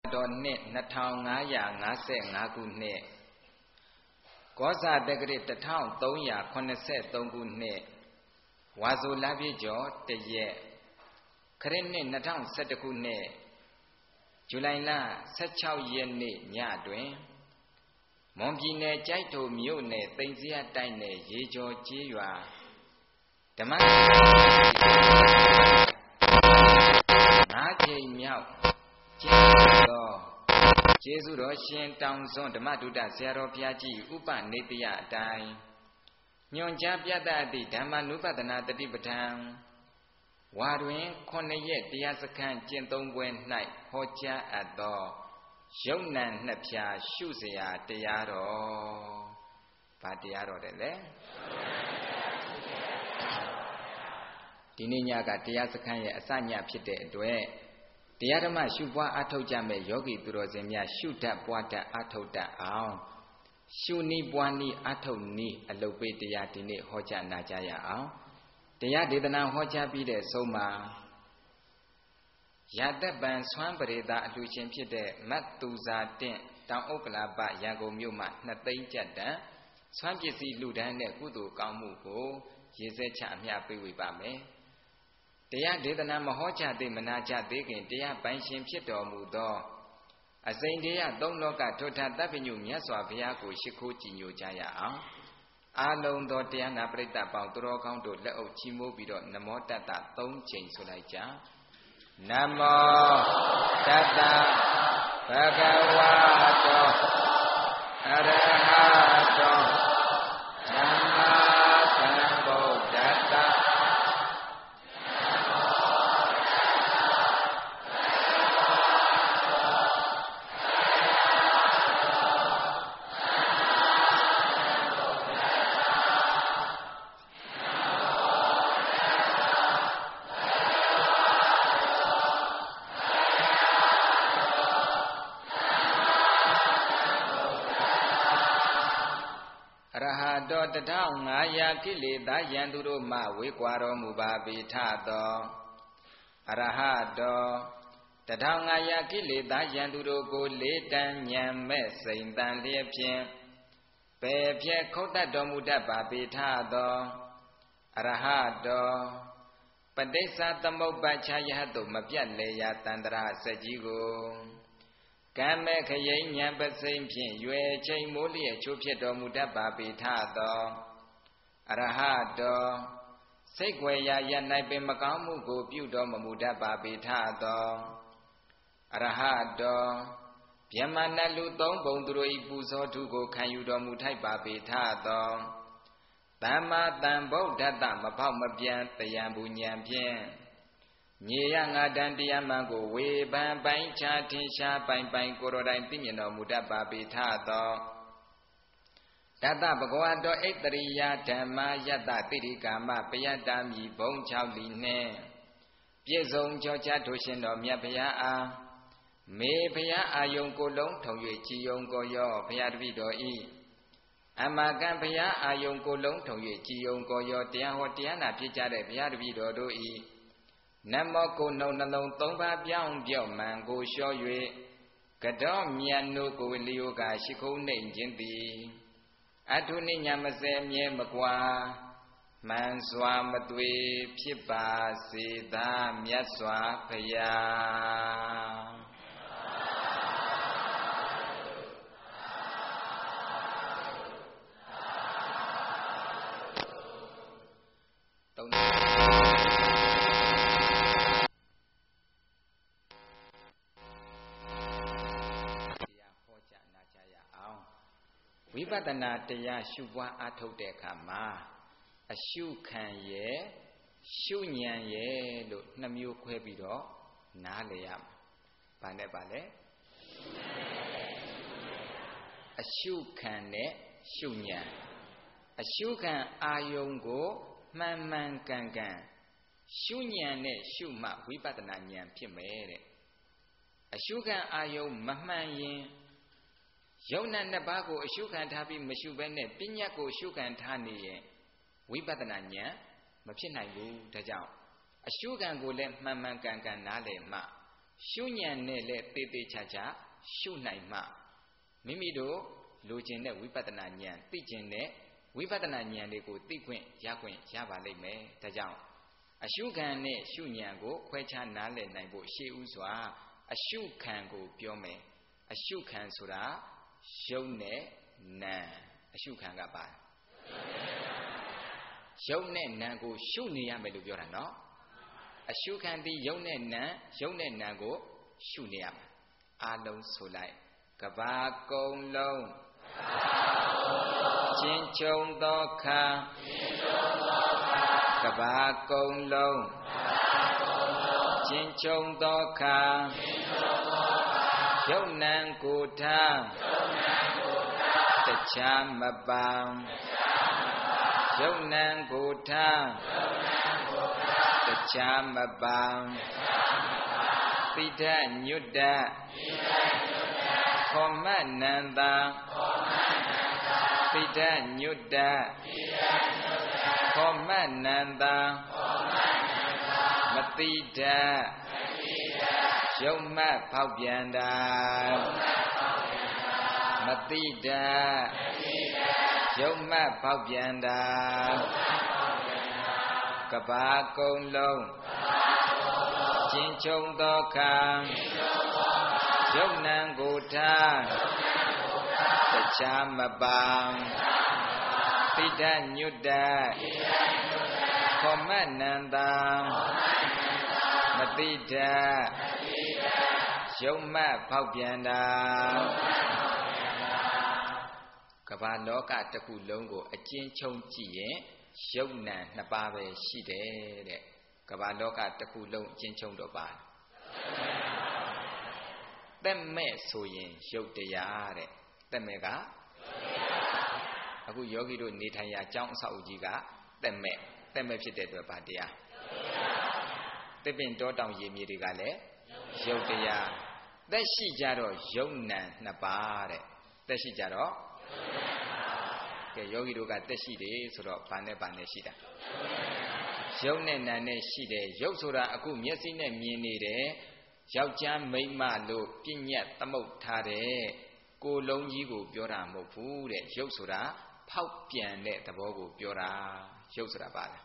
တော်နှစ်2555ခုနှစ်ကောဇာတက္ကရာ1383ခုနှစ်ဝါဆိုလပြည့်ကျော်တရက်ခရစ်နှစ်2011ခုနှစ်ဇူလိုင်လ16ရက်နေ့ညတွင်မွန်ပြည်နယ်ကျိုက်ထိုမြို့နယ်သိမ်စရတိုက်နယ်ရေကျော်ကျေးရွာဓမ္မ5ကြိမ်မြောက်ကျေးဇူးတော်ရှင်တောင်စွန်းဓမ္မဒုတဆရာတော်ဘုရားကြီးဥပနေတယအတိုင်းညွန်ကြားပြသသည့်ဓမ္မနုပဒနာတတိပဋ္ဌာန်ဝါတွင်9ရက်တရားစခန်းကျင့်သုံးပွဲ၌ဟောကြားအပ်သောယုံနံနှစ်ဖြာရှုစရာတရားတော်ဘာတရားတော်တယ်လဲဒီနေ့ညကတရားစခန်းရဲ့အစညဖြစ်တဲ့အတွက်တရားဓမ္မရှုပွားအထောက်ကြမဲ့ယောဂီသူတော်စင်များရှုတတ်ပွားတတ်အထောက်တတ်အောင်ရှုနည်းပွားနည်းအထောက်နည်းအလုပ်ပေးတရားဒီနေ့ဟောကြားနာကြားရအောင်တရားဒေသနာဟောကြားပြီးတဲ့ဆုံးမှာရတပံဆွမ်းပရိသအလှရှင်ဖြစ်တဲ့မတ်သူဇာတင့်တောင်ဥက္ကလာပရန်ကုန်မြို့မှာ2သိန်းကျပ်တန်ဆွမ်းပစ္စည်းလှူဒန်းတဲ့ကုသိုလ်ကောင်းမှုကိုရေစက်ချအမျှပေးဝေပါမယ်တရားဒေသနာမဟောကြားသေးမနာကြသေးခင်တရားပိုင်ရှင်ဖြစ်တော်မူသောအစိမ့်တရားသုံးလောကထွဋ်ထသဗ္ဗညုမြတ်စွာဘုရားကိုရှိခိုးကြည်ညိုကြရအောင်အာလုံးသောတရားနာပရိသတ်ပေါင်းသူတော်ကောင်းတို့လက်အုပ်ချီးမိုးပြီးတော့နမောတတ္တ3ချိန်ဆိုလိုက်ကြနမောတတ္တဘဂဝတောအရဟတောသမ္မာသမ္ဗုဒ္ဓတ္တတော်1500ကိလေသာယံသူတို့မှဝေကွာတော်မူပါပေထသောအရဟတော1500ကိလေသာယံသူတို့ကိုလေးတန်းဉာဏ်မဲ့စိန်တန်လျက်ဖြင့်ပယ်ဖြဲခုတ်တတ်တော်မူတတ်ပါပေထသောအရဟတောပဋိစ္စသမုပ္ပါချယဟတုမပြတ်လေရာတန္တရာစက်ကြီးကိုကံမဲ့ခရိဉဏ်ပစိမ့်ဖြင့်ရွယ်ချိန်မိုးလျက်ချိုးဖြစ်တော်မူတတ်ပါပေထသောအရဟတောစိတ်ွယ်ရာရ၌ပင်မကောင်းမှုကိုပြုတော်မမူတတ်ပါပေထသောအရဟတောဗျမနလူသုံးပုံသူတို့၏ပူဇော်ထုကိုခံယူတော်မူထိုက်ပါပေထသောသမ္မာသမ္ဗုဒ္ဓတ္တမဖောက်မပြန်တရားဘူးဉာဏ်ဖြင့်မြေရငါတန်တရားမှန်ကိုဝေဖန်ပိုင်းခြားထင်ရှားပိုင်ပိုင်ကိုယ်တော်တိုင်သိမြင်တော်မူတတ်ပါပေထသောတတဘဂဝတောဣတရိယဓမ္မာယတတိရိကာမပယတ္တမိဘုံ6လီနှင့်ပြည့်စုံကြောချထိုရှင်တော်မြတ်ဘုရားအားမေဘုရားအာယုံကိုလုံးထုံ၍ကြည်ယုံကိုရောဘုရားတပည့်တော်ဤအမကံဘုရားအာယုံကိုလုံးထုံ၍ကြည်ယုံကိုရောတရားဟောတရားနာဖြစ်ကြတဲ့ဘုရားတပည့်တော်တို့ဤနမောကိုနှုတ်နှလုံး3ပါးပြောင်းပြော့မှန်ကိုလျှော့၍ကတောမြတ်နိုးကိုလျိုကရှိခုံးနှိမ်ခြင်းသည်အထုနိညာမစဲမြဲမကွာမှန်စွာမသွေဖြစ်ပါစေသာမြတ်စွာဘုရားဝိပဿနာတရားရှုပွားအားထုတ်တဲ့အခါမှာအရှုခံရဲ့ရှုဉဏ်ရဲ့လို့2မျိုးခွဲပြီးတော့နားလည်ရမှာ။ဘာနဲ့ပါလဲ။အရှုခံနဲ့ရှုဉဏ်အရှုခံအာယုံကိုမှန်မှန်ကန်ကန်ရှုဉဏ်နဲ့ရှုမှဝိပဿနာဉာဏ်ဖြစ်မယ်တဲ့အရှုခံအာယုံမမှန်ရင်ယုံနာနှစ်ပါးကိုအရှုခံထားပြီးမရှုဘဲနဲ့ပညာကိုရှုခံထားနေရင်ဝိပဿနာဉာဏ်မဖြစ်နိုင်ဘူးဒါကြောင့်အရှုခံကိုလည်းမှန်မှန်ကန်ကန်နားလည်မှရှုဉဏ်နဲ့လည်းတေးသေးချာချာရှုနိုင်မှမိမိတို့လိုချင်တဲ့ဝိပဿနာဉာဏ်သိချင်တဲ့ဝိပဿနာဉာဏ်တွေကိုသိခွင့်ရပါလိမ့်မယ်ဒါကြောင့်အရှုခံနဲ့ရှုဉဏ်ကိုခွဲခြားနားလည်နိုင်ဖို့ရှေးဥစွာအရှုခံကိုပြောမယ်အရှုခံဆိုတာရုပ်နဲ့နာမ်အရှုခံကပါရုပ်နဲ့နာမ်ကိုရှုနေရမယ်လို့ပြောတာနော်အရှုခံသည်ရုပ်နဲ့နာမ်ကိုရှုနေရမှာအာလုံးဆိုလိုက်ကဘာကုံလုံးချင်းချုံသောခါကဘာကုံလုံးချင်းချုံသောခါရုပ်နံကိုယ်ထားတခြားမပံရုပ်နံကိုယ်ထားတခြားမပံတိဋ္ဌညွတ်တခောမနန္တာတိဋ္ဌညွတ်တခောမနန္တာမတိဋ္ဌရုပ်မှတ်ဖောက်ပြန်တာမတိဋ္ဌရုပ်မှတ်ဖောက်ပြန်တာကဘာကုံလုံးချင်းချုံသောခါရုပ်နံကိုထားတခြားမပံတိဋ္ဌညွတ်တခောမနန္တာမတိဋ္ဌရုပ်မှတ်ဖောက်ပြန်တာကမ္ဘာလောကတစ်ခုလုံးကိုအကျဉ်းချုပ်ကြည့်ရင်ရုပ်နံနှစ်ပါးပဲရှိတယ်တဲ့ကမ္ဘာလောကတစ်ခုလုံးအကျဉ်းချုပ်တော့ပါသက်မဲ့ဆိုရင်ရုပ်တရားတဲ့သက်မဲ့ကအခုယောဂီတို့နေထိုင်ရာအကြောင်းအဆောက်အဦကြီးကသက်မဲ့ဖြစ်တဲ့အတွက်ဗာတရားသစ်ပင်တောတောင်ရေမြေတွေကလည်းရုပ်တရားသက်ရှိကြတော့ယုံနံနှစ်ပါးတဲ့သက်ရှိကြတော့ကဲယောဂီတို့ကသက်ရှိတယ်ဆိုတော့ဘာနဲ့ရှိတာယုံနဲ့နာနဲ့ရှိတယ်ရုပ်ဆိုတာအခုမျက်စိနဲ့မြင်နေတယ်ယောက်ျားမိန်းမလို့ပြညတ်သမုတ်ထားတဲ့ကိုယ်လုံးကြီးကိုပြောတာမဟုတ်ဘူးတဲ့ရုပ်ဆိုတာဖောက်ပြန်တဲ့သဘောကိုပြောတာရုပ်ဆိုတာပါလား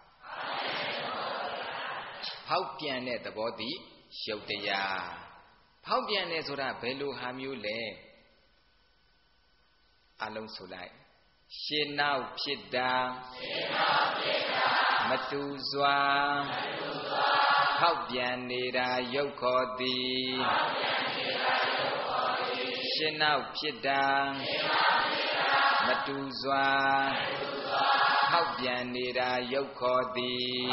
ဖောက်ပြန်တဲ့သဘောသည်ရုပ်တရားဖောက်ပြန်တယ်ဆိုတာဘယ်လိုဟာမျိုးလဲအလုံးဆိုလိုက်ရှင်းနောက်ဖြစ်တာမတူစွာဖောက်ပြန်နေတာရုပ်ခေါ်သည်ရှင်းနောက်ဖြစ်တာမတူစွာဖောက်ပြန်နေတာရုပ်ခေါ်သည်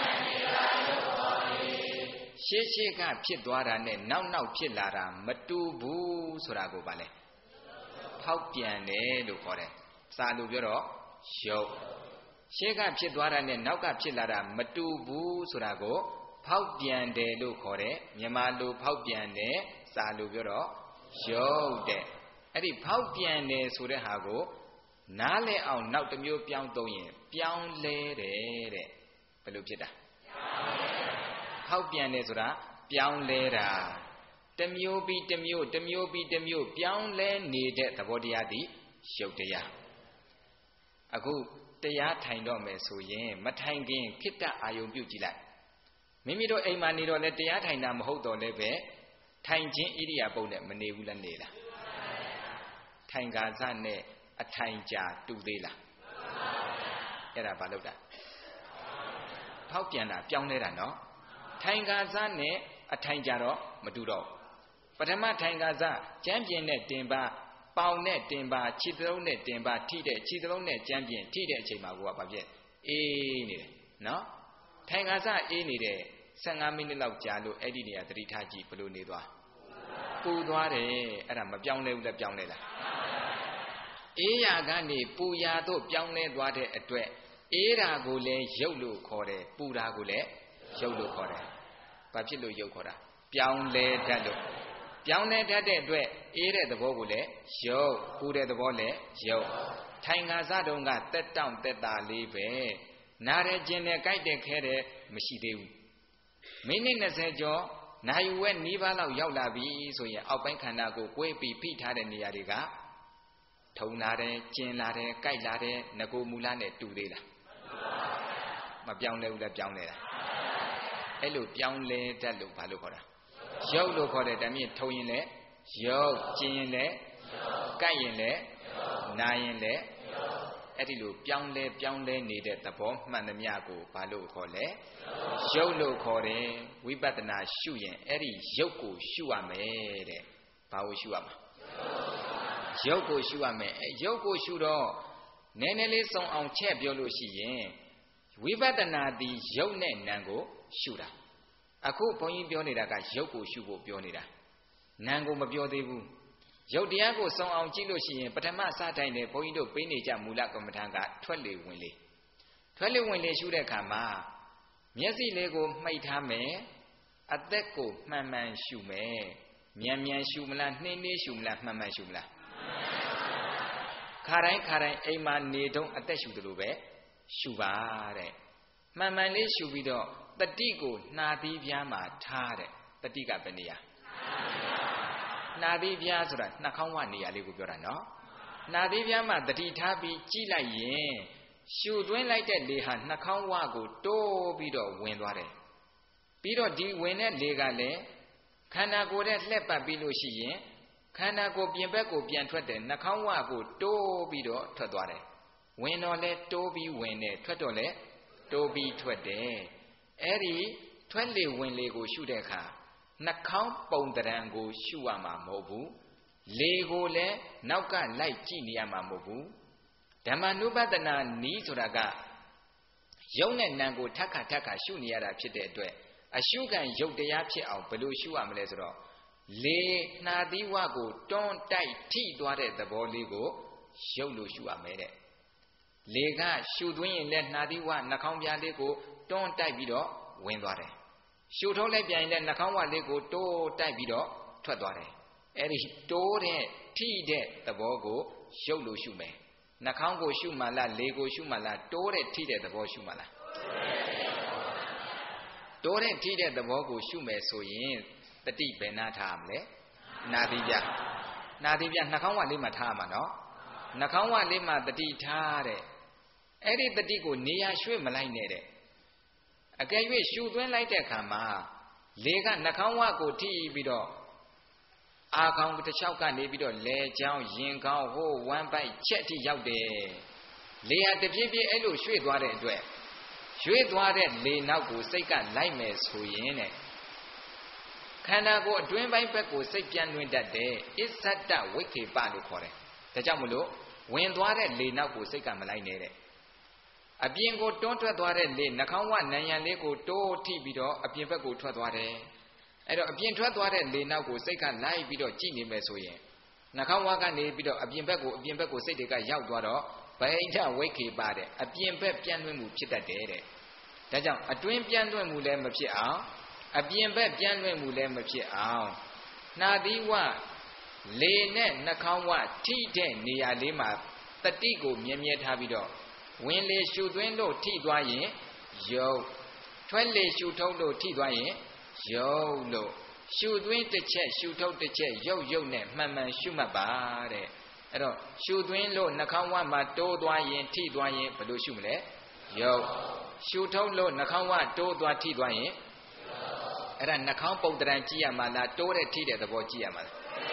ရှေ့ကဖြစ်သွားတာနဲ့နောက်ဖြစ်လာတာမတူဘူးဆိုတာကိုဗာလဲဖောက်ပြန်တယ်လို့ခေါ်တယ်စာလို့ပြောတော့ရုပ်ရှေ့ကဖြစ်သွားတာနဲ့နောက်ကဖြစ်လာတာမတူဘူးဆိုတာကိုဖောက်ပြန်တယ်လို့ခေါ်တယ်မြန်မာလိုဖောက်ပြန်တယ်စာလို့ပြောတော့ရုပ်တဲ့အဲ့ဒီဖောက်ပြန်တယ်ဆိုတဲ့ဟာကိုနားလဲအောင်နောက်တစ်မျိုးပြောင်းသုံးရင်ပြောင်းလဲတယ်တဲ့ဘယ်လိုဖြစ်တာဖောက်ပြန်တယ်ဆိုတာပြောင်းလဲတာတစ်မျိုးပြီးတစ်မျိုးပြောင်းလဲနေတဲ့သဘောတရားသည်ရုပ်တရားအခုတရားထိုင်တော့မယ်ဆိုရင်မထိုင်ခင်ခိတ္တအာယုံပြုတ်ကြည့်လိုက်မိမိတို့အိမ်မှာနေတော့လဲတရားထိုင်တာမဟုတ်တော့လဲပဲထိုင်ခြင်းဣရိယာပုတ်နဲ့မနေဘူးလားနေလားထိုင်ကာစနဲ့အထိုင်ကြာတူသေးလားအဲ့ဒါဘာလို့တာဖောက်ပြန်တာပြောင်းလဲတာနော်ထိုင်ကာစနဲ့အထိုင်ကြာတော့မတူတော့ပထမထိုင်ကာစကျမ်းပြင်နဲ့တင်ပါပေါင်နဲ့တင်ပါခြေသလုံးနဲ့တင်ပါထိတဲ့ခြေသလုံးနဲ့ကျမ်းပြင်ထိတဲ့အချိန်မှာကိုကဘာဖြစ်အေးနေတယ်နော်ထိုင်ကာစအေးနေတယ်15မိနစ်လောက်ကြာလို့အဲ့ဒီနေရာသတိထားကြည့်ဘလို့နေသွားပူသွားတယ်အဲ့ဒါမပြောင်းလဲဘူးလားပြောင်းလဲလားအေးရာကနေပူရာတို့ပြောင်းလဲသွားတဲ့အတွက်အေးရာကိုလည်းရုပ်လို့ခေါ်တယ်ပူရာကိုလည်းရုပ်လို့ခေါ်တယ်ဘာဖြစ်လို့ရုပ်ခေါ်တာပြောင်းလဲတတ်လို့ပြောင်းလဲတတ်တဲ့အတွက်အေးတဲ့သဘောကိုလည်းရုပ်ပူတဲ့သဘောလည်းရုပ်ထိုင်ခါစတုံးကတက်တောင့်တက်တာလေးပဲနားရဲကျင်တယ်ကြိုက်တယ်ခဲတယ်မရှိသေးဘူးမိနစ်20ကျော်နိုင်ဝဲနီးပါးလောက်ရောက်လာပြီဆိုရင်အောက်ပိုင်းခန္ဓာကိုကွေးပြီးဖိထားတဲ့နေရာတွေကထုံလာတယ်ကျင်လာတယ်ကြိုက်လာတယ်ငကိုမူလနဲ့တူသေးလားမပြောင်းလဲဘူးလားပြောင်းလဲလားအဲ့လိုပြောင်းလဲတတ်လို့ဘာလို့ခေါ်တာရုပ်လို့ခေါ်တယ်ဒါမြင့်ထုံရင်လည်းရုပ်ကျင်ရင်လည်းကြိုက်ရင်လည်းနာရင်လည်းအဲ့ဒီလိုပြောင်းလဲနေတဲ့သဘောမှန်သမျှကိုဘာလို့ခေါ်လဲရုပ်လို့ခေါ်တယ်ဝိပဿနာရှုရင်အဲ့ဒီရုပ်ကိုရှုရမယ်တဲ့ဘာကိုရှုရမှာရုပ်ကိုရှုရမယ်ရုပ်ကိုရှုတော့နည်းနည်းလေးစုံအောင်ချက်ပြောလို့ရှိရင်ဝိပဿနာသည်ရုပ်နဲ့နာမ်ကိုရှုတာအခုဘုန်းကြီးပြောနေတာကရုပ်ကိုရှုဖို့ပြောနေတာနာမ်ကိုမပြောသေးဘူးရုပ်တရားကိုစုံအောင်ကြည့်လို့ရှိရင်ပထမစတိုင်းနဲ့ဘုန်းကြီးတို့ပေးနေကြမူလကမ္မထာကထွက်လေဝင်လေရှုတဲ့အခါမှာမျက်စိလေးကိုမှိတ်ထားမယ်အသက်ကိုမှန်မှန်ရှုမယ်မြန်ရှုမလားနှင်းရှုမလားမှန်ရှုမလားခါတိုင်းအိမ်မှာနေတုန်းအသက်ရှုတယ်လို့ပဲရှုပါတဲ့မှန်လေးရှုပြီးတော့တတိကိုနှာသီးပြားမှာထားတဲ့တတိကဘယ်နေရာနှာသီးပြားဆိုတာနှာခေါင်းဝနေရာလေးကိုပြောတာနော်နှာသီးပြားမှာတတိထားပြီးကြည့်လိုက်ရင်ရှုသွင်းလိုက်တဲ့လေဟာနှာခေါင်းဝကိုတိုးပြီးတော့ဝင်သွားတယ်ပြီးတော့ဒီဝင်တဲ့လေကလည်းခန္ဓာကိုယ်နဲ့လှက်ပတ်ပြီးလို့ရှိရင်ခန္ဓာကိုယ်ပြင်ဘက်ကိုပြန်ထွက်တယ်နှာခေါင်းဝကိုတိုးပြီးတော့ထွက်သွားတယ်ဝင်တော့လဲတိုးပြီးဝင်တယ်ထွက်တော့လဲတိုးပြီးထွက်တယ်အဲ့ဒီထွက်လေဝင်လေကိုရှုတဲ့အခါနှာခေါင်းပုံတရံကိုရှုရမှာမဟုတ်ဘူးလေကိုလည်းနောက်ကလိုက်ကြည့်နေရမှာမဟုတ်ဘူးဓမ္မနုပဒနာနီးဆိုတာကယုံနဲ့နံကိုထပ်ခါရှုနေရတာဖြစ်တဲ့အတွက်အရှုခံယုတ်တရားဖြစ်အောင်ဘယ်လိုရှုရမလဲဆိုတော့လေနှာသီးဝကိုတွန်းတိုက်ထိသွားတဲ့သဘောလေးကိုယုတ်လို့ရှုရမယ်တဲ့လေကရှုသွင်းရင်လည်းနှာသီးဝနှာခေါင်းပြားလေးကိုတွန်းတိုက်ပြီးတော့ဝင်သွားတယ်ရှုထုတ်လိုက်ပြန်ရင်လည်းနှာခေါင်းဝလေးကိုတိုးတိုက်ပြီးတော့ထွက်သွားတယ်အဲ့ဒီတိုးတဲ့ထိတဲ့သဘောကိုယုတ်လို့ရှုမယ်နှာခေါင်းကိုရှုမှလားလေကိုရှုမှလားတိုးတဲ့ထိတဲ့သဘောရှုမှလားတိုးတဲ့ထိတဲ့သဘောကိုရှုမယ်ဆိုရင်တတိဘယ်နာထားရမလဲနာသီးပြနှာခေါင်းဝလေးမှာထားရမှာနော်နှာခေါင်းဝလေးမှာတတိထားတဲ့အဲ့ဒီတတိကိုနေရာရွှေ့မလိုက်နဲ့တဲ့အကယ်၍ရှုသွင်းလိုက်တဲ့အခါမှာလေကနှာခေါင်းဝကိုထိပြီးတော့အာခေါင်းတစ်လျှောက်ကနေပြီးတော့လဲချောင်းရင်ကောင်းဟိုးဝမ်းပိုက်ချက်ထိရောက်တယ်လေဟာတပြည့်ပြည့်အဲ့လိုရွှေ့သွားတဲ့အတွက်ရွှေ့သွားတဲ့လေနောက်ကိုစိတ်ကလိုက်မယ်ဆိုရင်တဲ့ခန္ဓာကိုယ်အတွင်းပိုင်းဘက်ကိုစိတ်ပြန်လွင်တတ်တယ်အစ္ဆတဝိခေပလို့ခေါ်တယ်ဒါကြောင့်မလို့ဝင်သွားတဲ့လေနောက်ကိုစိတ်ကမလိုက်နဲ့တဲ့အပြင်ကိုတွန်းထွက်သွားတဲ့လေနှာခေါင်းဝနံရံလေးကိုတိုးထိပြီးတော့အပြင်ဘက်ကိုထွက်သွားတယ်အဲ့တော့အပြင်ထွက်သွားတဲ့လေနောက်ကိုစိတ်ကလိုက်ပြီးတော့ကြည့်နေမယ်ဆိုရင်နှာခေါင်းဝကနေပြီးတော့အပြင်ဘက်ကိုစိတ်တွေကရောက်သွားတော့ဗိဓဝိခေပတဲ့အပြင်ဘက်ပြန်လွှင့်မှုဖြစ်တတ်တယ်တဲ့ဒါကြောင့်အတွင်းပြန်လွှင့်မှုလည်းမဖြစ်အောင်အပြင်ဘက်ပြန်လွှင့်မှုလည်းမဖြစ်အောင်နှာသီးဝလေနဲ့နှာခေါင်းဝထိတဲ့နေရာလေးမှာတတိကိုမြဲထားပြီးတော့ဝင်လေရှုသွင်းလို့ထိသွားရင်ယုတ်ထွက်လေရှုထုတ်လို့ထိသွားရင်ယုတ်လို့ရှုသွင်းတစ်ချက်ရှုထုတ်တစ်ချက်ယုတ်နဲ့မှန်ရှုမှတ်ပါတဲ့အဲ့တော့ရှုသွင်းလို့နှာခေါင်းဝမှာတိုးသွားရင်ထိသွားရင်ဘယ်လိုရှုမလဲယုတ်ရှုထုတ်လို့နှာခေါင်းဝတိုးသွားထိသွားရင်အဲ့ဒါနှာခေါင်းပုံတရံကြည့်ရမှာလားတိုးတဲ့ထိတဲ့သဘောကြည့်ရမှာလား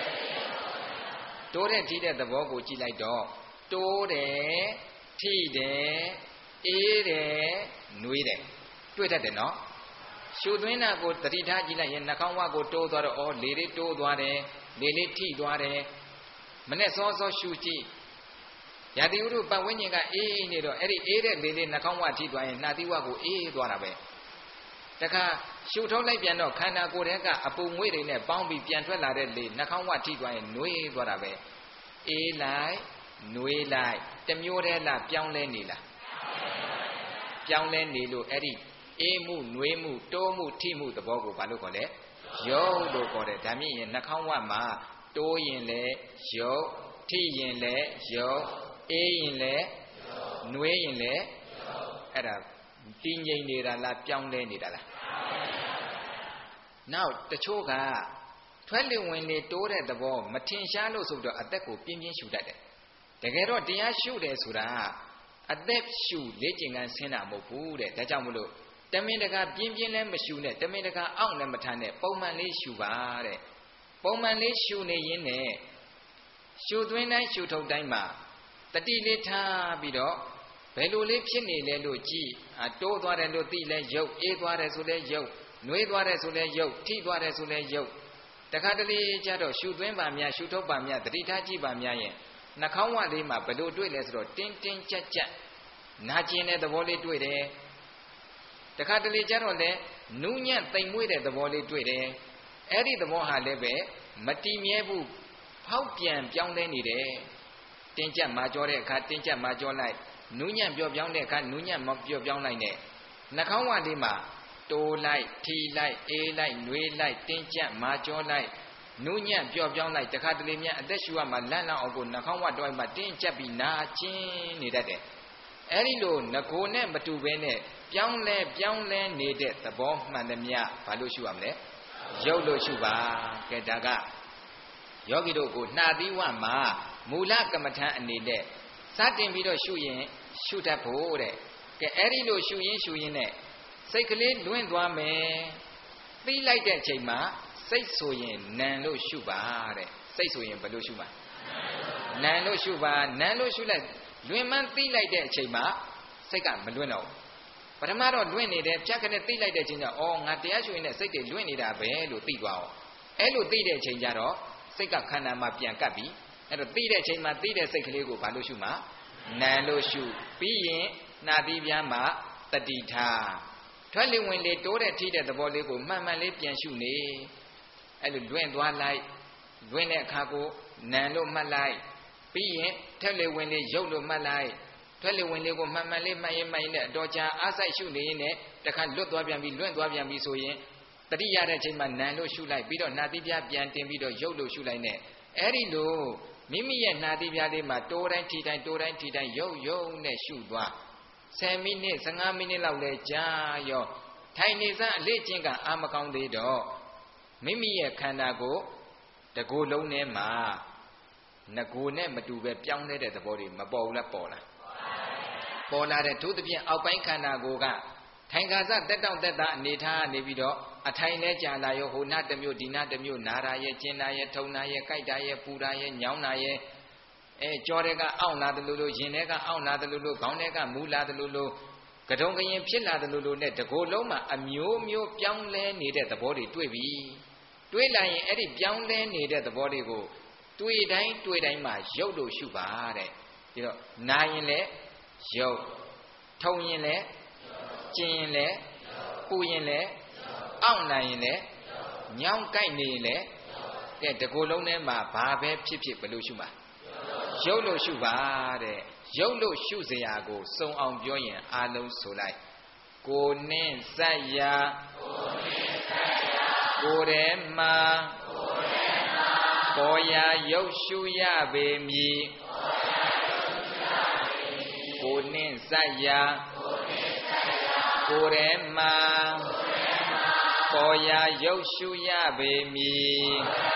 တိုးတဲ့ထိတဲ့သဘောကိုကြည့်လိုက်တော့တိုးတယ်ထိတယ်အေးတယ်နှွေးတယ်တွေ့တတ်တယ်နော်ရှုသွင်းတာကိုတတိထားကြည့်လိုက်ရင်နှာခေါင်းဝကိုတိုးသွားတော့လေလေးတိုးသွားတယ်လေလေးထိသွားတယ်မနဲ့စောရှုကြည့်ရာသီဥတုပတ်ဝန်းကျင်ကအေးနေတော့အဲ့ဒီအေးတဲ့လေလေးနှာခေါင်းဝထိသွားရင်နှာသီးဝကိုအေးသွားတာပဲတခါရှုထုတ်လိုက်ပြန်တော့ခန္ဓာကိုယ်ထဲကအပူငွေ့တွေနဲ့ပေါင်းပြီးပြန်ထွက်လာတဲ့လေနှာခေါင်းဝထိသွားရင်နှွေးသွားတာပဲအေးလိုက်နှွေးလိုက်တမျိုးတည်းလားပြောင်းလဲနေလားပြောင်းလဲနေလို့အဲ့ဒီအေးမှုနှွေးမှုတိုးမှုထိမှုသဘောကိုဘာလို့ခေါ်လဲယုတ်လို့ခေါ်တယ်ဒါမြင့်ရင်နှာခေါင်းဝမှာတိုးရင်လည်းယုတ်ထိရင်လည်းယုတ်အေးရင်လည်းနှွေးရင်လည်းအဲ့ဒါတည်ငြိမ်နေတာလားပြောင်းလဲနေတာလားနောက်တချို့ကထွက်လေဝင်လေတိုးတဲ့သဘောမထင်ရှားလို့ဆိုတော့အသက်ကိုပြင်းပြင်းရှူတတ်တယ်တကယ်တော့တရားရှုတယ်ဆိုတာအသက်ရှုလေ့ကျင့်ခန်းဆင်းတာမဟုတ်ဘူးတဲ့ဒါကြောင့်မလို့တမင်တကာပြင်းပြင်းလည်းမရှုနဲ့တမင်တကာအောင့်လည်းမထားနဲ့ပုံမှန်လေးရှုပါတဲ့ပုံမှန်လေးရှုနေရင်းနဲ့ရှုသွင်းတိုင်းရှုထုတ်တိုင်းမှာတတိလေးထားပြီးတော့ဘယ်လိုလေးဖြစ်နေလဲလို့ကြည့်တိုးသွားတယ်လို့သိလဲရုပ်အေးသွားတယ်ဆိုလဲရုပ်နှွေးသွားတယ်ဆိုလဲရုပ်ထိသွားတယ်ဆိုလဲရုပ်တခါတလေကျတော့ရှုသွင်းပါများရှုထုတ်ပါများတတိထားကြည့်ပါများရင်နှာခေါင်းဝလေးမှာဘယ်လိုတွေ့လဲဆိုတော့တင်းတင်းကြပ်ကြပ်နာကျင်တဲ့သဘောလေးတွေ့တယ်တခါတလေကျတော့လဲနူးညံ့သိမ်မွေ့တဲ့သဘောလေးတွေ့တယ်အဲ့ဒီသဘောဟာလည်းပဲမတည်မြဲဘူးဖောက်ပြန်ပြောင်းလဲနေတယ်တင်းကြပ်မာကြောတဲ့အခါတင်းကြပ်မာကြောလိုက်နူးညံ့ပြော့ပြောင်းတဲ့အခါနူးညံ့မပြော့ပြောင်းလိုက်နဲ့နှာခေါင်းဝလေးမှာတိုးလိုက်ထီလိုက်အေးလိုက်နှွေးလိုက်တင်းကြပ်မာကြောလိုက်နူးညံ့ပြော့ပြောင်းလိုက်တခါတလေများအသက်ရှူရမှာလန့်လောက်အောင်ကိုနှာခေါင်းဝတွိုင်းမှာတင်းကြပ်ပြီးနာချင်းနေတတ်တယ်အဲ့ဒီလိုငကိုနဲ့မတူဘဲနဲ့ပြောင်းလဲနေတဲ့သဘောမှန်သမျှဘာလို့ရှုရမလဲရုပ်လို့ရှုပါကဲဒါကယောဂီတို့ကိုနှာသီးဝမှာမူလကမ္မထံအနေနဲ့စတင်ပြီးတော့ရှုရင်ရှုတတ်ဖို့တဲ့ကဲအဲ့ဒီလိုရှုရင်းနဲ့စိတ်ကလေးလွင့်သွားမယ်သိလိုက်တဲ့အချိန်မှာစိတ်ဆိုရင်နံလို့ရှုပါတဲ့စိတ်ဆိုရင်ဘယ်လိုရှုမှာနံလို့ရှုပါနံလို့ရှုလိုက်လွင်မှန်းသိလိုက်တဲ့အချိန်မှာစိတ်ကမလွင့်တော့ဘူးပထမတော့လွင့်နေတယ်ဖြတ်ခနဲ့သိလိုက်တဲ့အချိန်ကျတော့ငါတရားရှုရင်လည်းစိတ်တွေလွင့်နေတာပဲလို့သိသွားအောင်အဲ့လိုသိတဲ့အချိန်ကျတော့စိတ်ကခန္ဓာမှာပြန်ကပ်ပြီးအဲ့တော့သိတဲ့အချိန်မှာသိတဲ့စိတ်ကလေးကိုဘာလို့ရှုမှာနံလို့ရှုပြီးရင်နှာသီးပြားမှာတတိထားထွက်လေဝင်လေတိုးတဲ့ထိတဲ့သဘောလေးကိုမှန်မှန်လေးပြန်ရှုနေအဲ့လိုလွင့်သွားလိုက်လွင့်တဲ့အခါကိုနံလို့မှတ်လိုက်ပြီးရင်ထွက်လေဝင်လေရုပ်လို့မှတ်လိုက်ထွက်လေဝင်လေကိုမှန်မှန်လေးမှတ်ရင်နဲ့အတော်ကြာအားစိုက်ရှုနေရင်လည်းတခါလွတ်သွားပြန်ပြီးလွင့်သွားပြန်ပြီးဆိုရင်တတိရတဲ့အချိန်မှာနံလို့ရှုလိုက်ပြီးတော့နှာသီးပြားပြန်တင်ပြီးတော့ရုပ်လို့ရှုလိုက်နဲ့အဲ့ဒီလိုမိမိရဲ့နှာသီးပြားလေးမှာတိုးတိုင်းထိတိုင်းတိုးတိုင်းထိတိုင်းရုပ်နဲ့ရှုသွား10မိနစ်15မိနစ်လောက်လဲကြာရောထိုင်နေစအလေးချင်းကအာမကောင်းသေးတော့မိမိရဲ့ခန္ဓာကိုတကိုယ်လုံးထဲမှာငကိုနဲ့မတူပဲပြောင်းလဲတဲ့သဘောတွေမပေါ်ဘူးလားပေါ်လားပေါ်လာတဲ့သူသဖြင့်အောက်ပိုင်းခန္ဓာကိုယ်ကထိုင်ခါစတက်တောင့်တက်တာအနေထားနေပြီးတော့အထိုင်နဲ့ကြာလာရောဟိုနာတစ်မျိုးဒီနာတစ်မျိုးနာတာရဲ့ကျင်တာရဲ့ထုံတာရဲ့ကြိုက်တာရဲ့ပူတာရဲ့ညောင်းတာရဲ့ကြောတဲ့ကအောင့်လာတယ်လို့ရင်ထဲကအောင့်လာတယ်လို့ခေါင်းထဲကမူလာတယ်လို့ကတုံကရင်ဖြစ်လာတယ်လို့နဲ့တကိုယ်လုံးမှာအမျိုးမျိုးပြောင်းလဲနေတဲ့သဘောတွေတွေ့ပြီတွေးလိုက်ရင်အဲ့ဒီပြောင်းလဲနေတဲ့သဘောတွေကိုတွေးတိုင်းမှာရုပ်လို့ရှုပါတဲ့ဒီတော့နာရင်လည်းရုပ်ထုံရင်လည်းကျင်ရင်လည်းပူရင်လည်းအောင့်နိုင်ရင်လည်းညောင်းကြိုက်နေရင်လည်းကဲတကိုယ်လုံးထဲမှာဘာပဲဖြစ်ဘယ်လိုရှုမှာရုပ်လို့ရှုပါတဲ့ရုပ်လို့ရှုစရာကိုစုံအောင်ပြောရင်အာလုံးဆိုလိုက်ကိုနှင်းစက်ရာကိုယ်ထဲမှာပေါ်ရာရုပ်ရှုရပေမည်ကိုနှင်းစက်ရာကိုယ်ထဲမှာပေါ်ရာရုပ်ရှုရပေမည်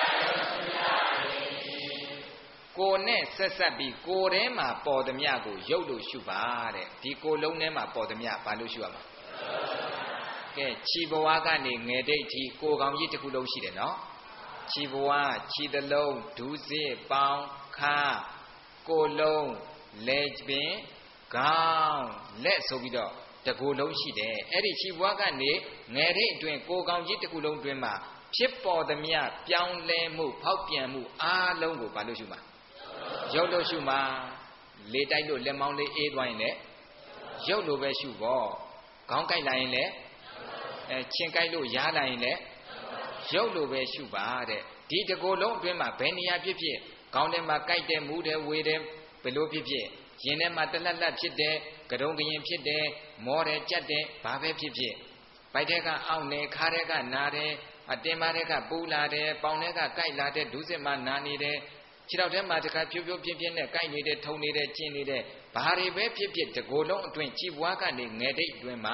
ကိုယ်နဲ့ဆက်ဆက်ပြီးကိုယ်ထဲမှာပေါ်သမျှကိုရုပ်လို့ရှုပါတဲ့ဒီကိုယ်လုံးထဲမှာပေါ်သမျှဘာလို့ရှုရမှာကဲခြေဘဝကနေငယ်ဒိတ်ထိကိုယ်ကောင်ကြီးတစ်ခုလုံးရှိတယ်နော်ခြေဘဝခြေသလုံးဒူးစစ်ပေါင်းခါကိုယ်လုံးလက်ပင်ခေါင်းလက်ဆိုပြီးတော့တကိုယ်လုံးရှိတယ်အဲ့ဒီခြေဘဝကနေငယ်ဒိတ်အတွင်းကိုယ်ကောင်ကြီးတစ်ခုလုံးအတွင်းမှာဖြစ်ပေါ်သမျှပြောင်းလဲမှုဖောက်ပြန်မှုအားလုံးကိုဘာလို့ရှုမှာရုပ်လို့ရှုမှာလေတိုက်လို့လက်မောင်းလေးအေးသွားရင်လည်းရုပ်လို့ပဲရှုပေါ့ခေါင်းကိုက်လာရင်လည်းချင်းကိုက်လို့ရားလာရင်လည်းရုပ်လို့ပဲရှုပါတဲ့ဒီတကိုယ်လုံးအတွင်းမှာဘယ်နေရာဖြစ်ဖြစ်ခေါင်းထဲမှာကိုက်တယ်မူးတယ်ဝေတယ်ဘယ်လိုဖြစ်ဖြစ်ရင်ထဲမှာတလက်လက်ဖြစ်တယ်ကတုံကရင်ဖြစ်တယ်မောတယ်ကြက်တယ်ဘာပဲဖြစ်ဖြစ်ဗိုက်ထဲကအောင့်နေခါထဲကနာတယ်အတင်ပါထဲကပူလာတယ်ပေါင်ထဲကကိုက်လာတယ်ဒုစက်မှာနာနေတယ်ခြေထောက်ထဲမှာတခါဖြိုးဖြိုးပြင်းပြင်းနဲ့ကိုက်နေတယ်ထုံနေတယ်ကျင်နေတယ်ဘာတွေပဲဖြစ်ဖြစ်တကိုယ်လုံးအတွင်းကြည်ပွားကနေငယ်ဒိတ်အတွင်းမှာ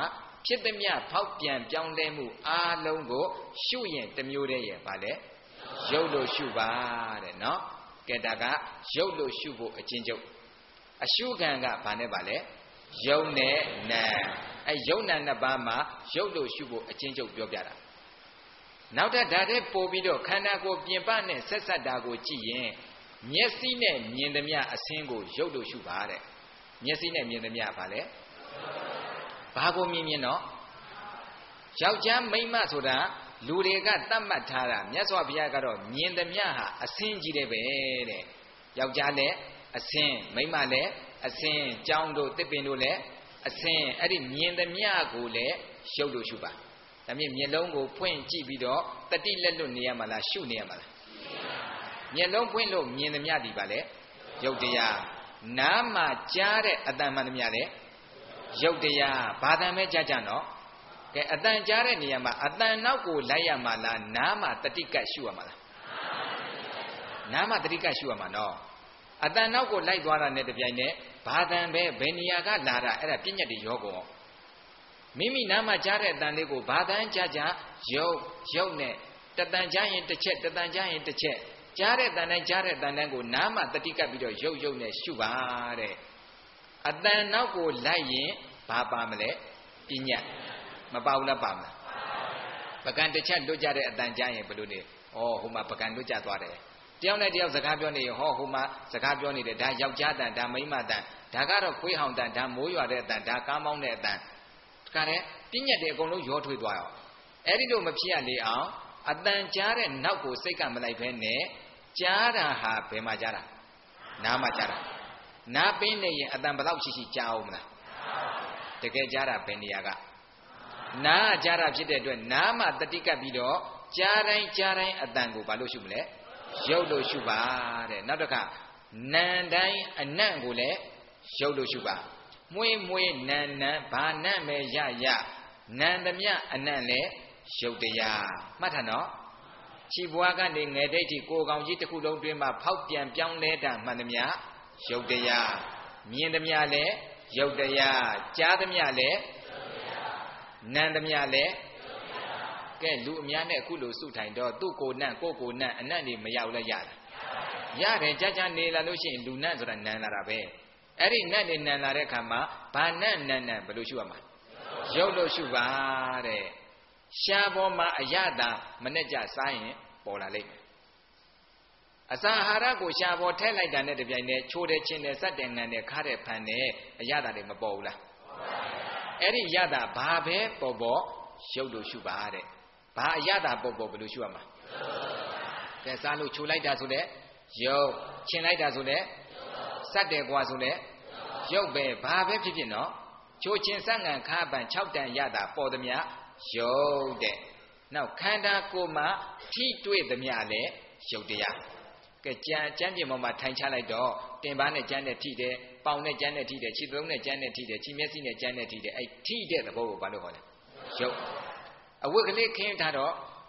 ဖြစ်သည်မြဖောက်ပြန်ပြောင်းလဲမှုအားလုံးကိုရှုရင်တစ်မျိုးတည်းရဲ့ဗာလေရုပ်လို့ရှုပါတဲ့နော်ကဲဒါကရုပ်လို့ရှုဖို့အချင်းချုပ်အရှုခံကဗာနဲ့ဗာလေရုပ်နဲ့နာအဲရုပ်နာနှစ်ပါးမှာရုပ်လို့ရှုဖို့အချင်းချုပ်ပြောပြတာနောက်ထပ်ဒါတဲ့ပို့ပြီးတော့ခန္ဓာကိုယ်ပြင်ပနဲ့ဆက်ဆက်တာကိုကြည့်ရင်မျက်စိနဲ့မြင်သမျှအစင်းကိုရုပ်လို့ရှုပါတဲ့မျက်စိနဲ့မြင်သမျှဗာလေဘာကိုမြင်တော့ယောက်ျားမိန်းမဆိုတာလူတွေကတတ်မှတ်ထားတာမြတ်စွာဘုရားကတော့မြင်သမျှဟာအစင်းကြီးတယ်ပဲတဲ့ယောက်ျားလည်းအစင်းမိန်းမလည်းအစင်းကြောင်းတို့တစ်ပင်တို့လည်းအစင်းအဲ့ဒီမြင်သမျှကိုလည်းရုပ်လို့ရှုပါဒါမြင်မျက်လုံးကိုဖွင့်ကြည့်ပြီးတော့တတိလက်လွတ်နေရမှာလားရှုနေရမှာလားမျက်လုံးဖွင့်လို့မြင်သမျှဒီပါလေရုပ်တရားနားမှာကြားတဲ့အတန်မှန်သမျှလေရုပ်တရားဘာတန်ပဲကြားကြနော်ကဲအတန်ကြားတဲ့နေရာမှာအတန်နောက်ကိုလိုက်ရမှာလားနားမှာတတိကတ်ရှုရမှာလားနားမှာတတိကတ်ရှုရမှာနော်အတန်နောက်ကိုလိုက်သွားတာနဲ့တပြိုင်နက်ဘာတန်ပဲဘယ်နေရာကလာတာအဲ့ဒါပြဉ္ညာတိရောကုန်မိမိနားမှာကြားတဲ့အတန်လေးကိုဘာတန်ကြားကြရုပ်နဲ့တတန်ကြားရင်တစ်ချက်တတန်ကြားရင်တစ်ချက်ကြားတဲ့တန်တိုင်းကြားတဲ့တန်တိုင်းကိုနားမှာတတိကတ်ပြီးတော့ရုပ်နဲ့ရှုပါတဲ့အတန်နောက်ကိုလိုက်ရင်ဘာပါမလဲပညာမပါဘူးလားပါမလားပကံတစ်ချက်လွတ်ကြတဲ့အတန်ကြားရင်ဘယ်လိုနေဩဟိုမှာပကံလွတ်ကြသွားတယ်တယောက်နဲ့တယောက်စကားပြောနေရင်ဟောဟိုမှာစကားပြောနေတယ်ဒါယောက်ျားတန်ဒါမိန်းမတန်ဒါကတော့ခွေးဟောင်တန်ဒါမိုးရွာတဲ့အတန်ဒါကားမောင်းတဲ့အတန်ဒါကလည်းပညာတွေအကုန်လုံးရောထွေးသွားရောအဲ့ဒီလိုမဖြစ်ရလေအောင်အတန်ကြားတဲ့နောက်ကိုစိတ်ကမလိုက်ဖဲနဲ့ကြားတာဟာဘယ်မှာကြားတာနားမှာကြားတာနားပင်းနေရင်အတန်ဘယ်လောက်ရှိကြားအောင်မလားတကယ်ကြားတာဘယ်နေရာကနားကြားတာဖြစ်တဲ့အတွက်နားမှာတတိကပ်ပြီးတော့ကြားတိုင်းအတန်ကိုဘာလို့ရှုမလဲရုပ်လို့ရှုပါတဲ့နောက်တစ်ခါနာမ်တိုင်းအနံ့ကိုလည်းရုပ်လို့ရှုပါမွေးနန်းဘာနံ့ပဲရနန်းသမျှအနံ့လည်းရုပ်တရားမှတ်ထားနော်ခြိဘွားကနေငယ်ဒိတ်ထိကိုယ်ကောင်ကြီးတစ်ခုလုံးတွင်းမှာဖောက်ပြန်ပြောင်းလဲတာမှန်သမျှရုပ်တရားမြင်သမျှလည်းရုပ်တရားကြားသမျှလည်းနံသမျှလည်းကဲလူအများနဲ့အခုလိုစုထိုင်တော့သူ့ကိုနံကိုကိုနံအနံ့နေမရောက်လဲရလားရတယ်ကြာကြာနေလာလို့ရှိရင်လူနံဆိုတာနံလာတာပဲအဲ့ဒီနံနေနံလာတဲ့အခါမှာဘာနံဘယ်လိုရှုရမှာရုပ်လို့ရှုပါတဲ့ရှားပေါ်မှာအရသာမနဲ့ကြစားရင်ပေါ်လာလိမ့်မယ်အစာအာဟာရကိုရှားပေါ်ထည့်လိုက်တာနဲ့တပြိုင်တည်းချိုးတယ်ချင်းတယ်စက်တယ်နံတယ်ခါတယ်ဖန်တယ်အရသာတွေမပေါ်ဘူးလားအဲ့ဒီရသာဘာပဲပေါ်ရုပ်လို့ရှုပါတဲ့ဘာအရသာပေါ်ဘယ်လိုရှုရမှာကဲစားလို့ချိုးလိုက်တာဆိုလဲရုပ်ချင်းလိုက်တာဆိုလဲစက်တယ်ကွာဆိုလဲရုပ်ပဲဘာပဲဖြစ်ဖြစ်နော်ချိုးချင်းစက်ငံခါပန်6တန်ရတာပေါ်သမျှရုပ်တဲ့နောက်ခန္ဓာကိုယ်မှာထိတွေ့သမျှလဲရုပ်တရားကဲကြမ်းပြင်ပေါ်မှာထိုင်ချလိုက်တော့တင်ပါးနဲ့ကြမ်းနဲ့ထိတယ်ပေါင်နဲ့ကြမ်းနဲ့ထိတယ်ခြေသုံးနဲ့ကြမ်းနဲ့ထိတယ်ခြေမျက်စိနဲ့ကြမ်းနဲ့ထိတယ်အဲ့ထိတဲ့သဘောကိုဘာလို့ခေါ်လဲရုပ်အဝတ်ကလေးခင်းထားတော့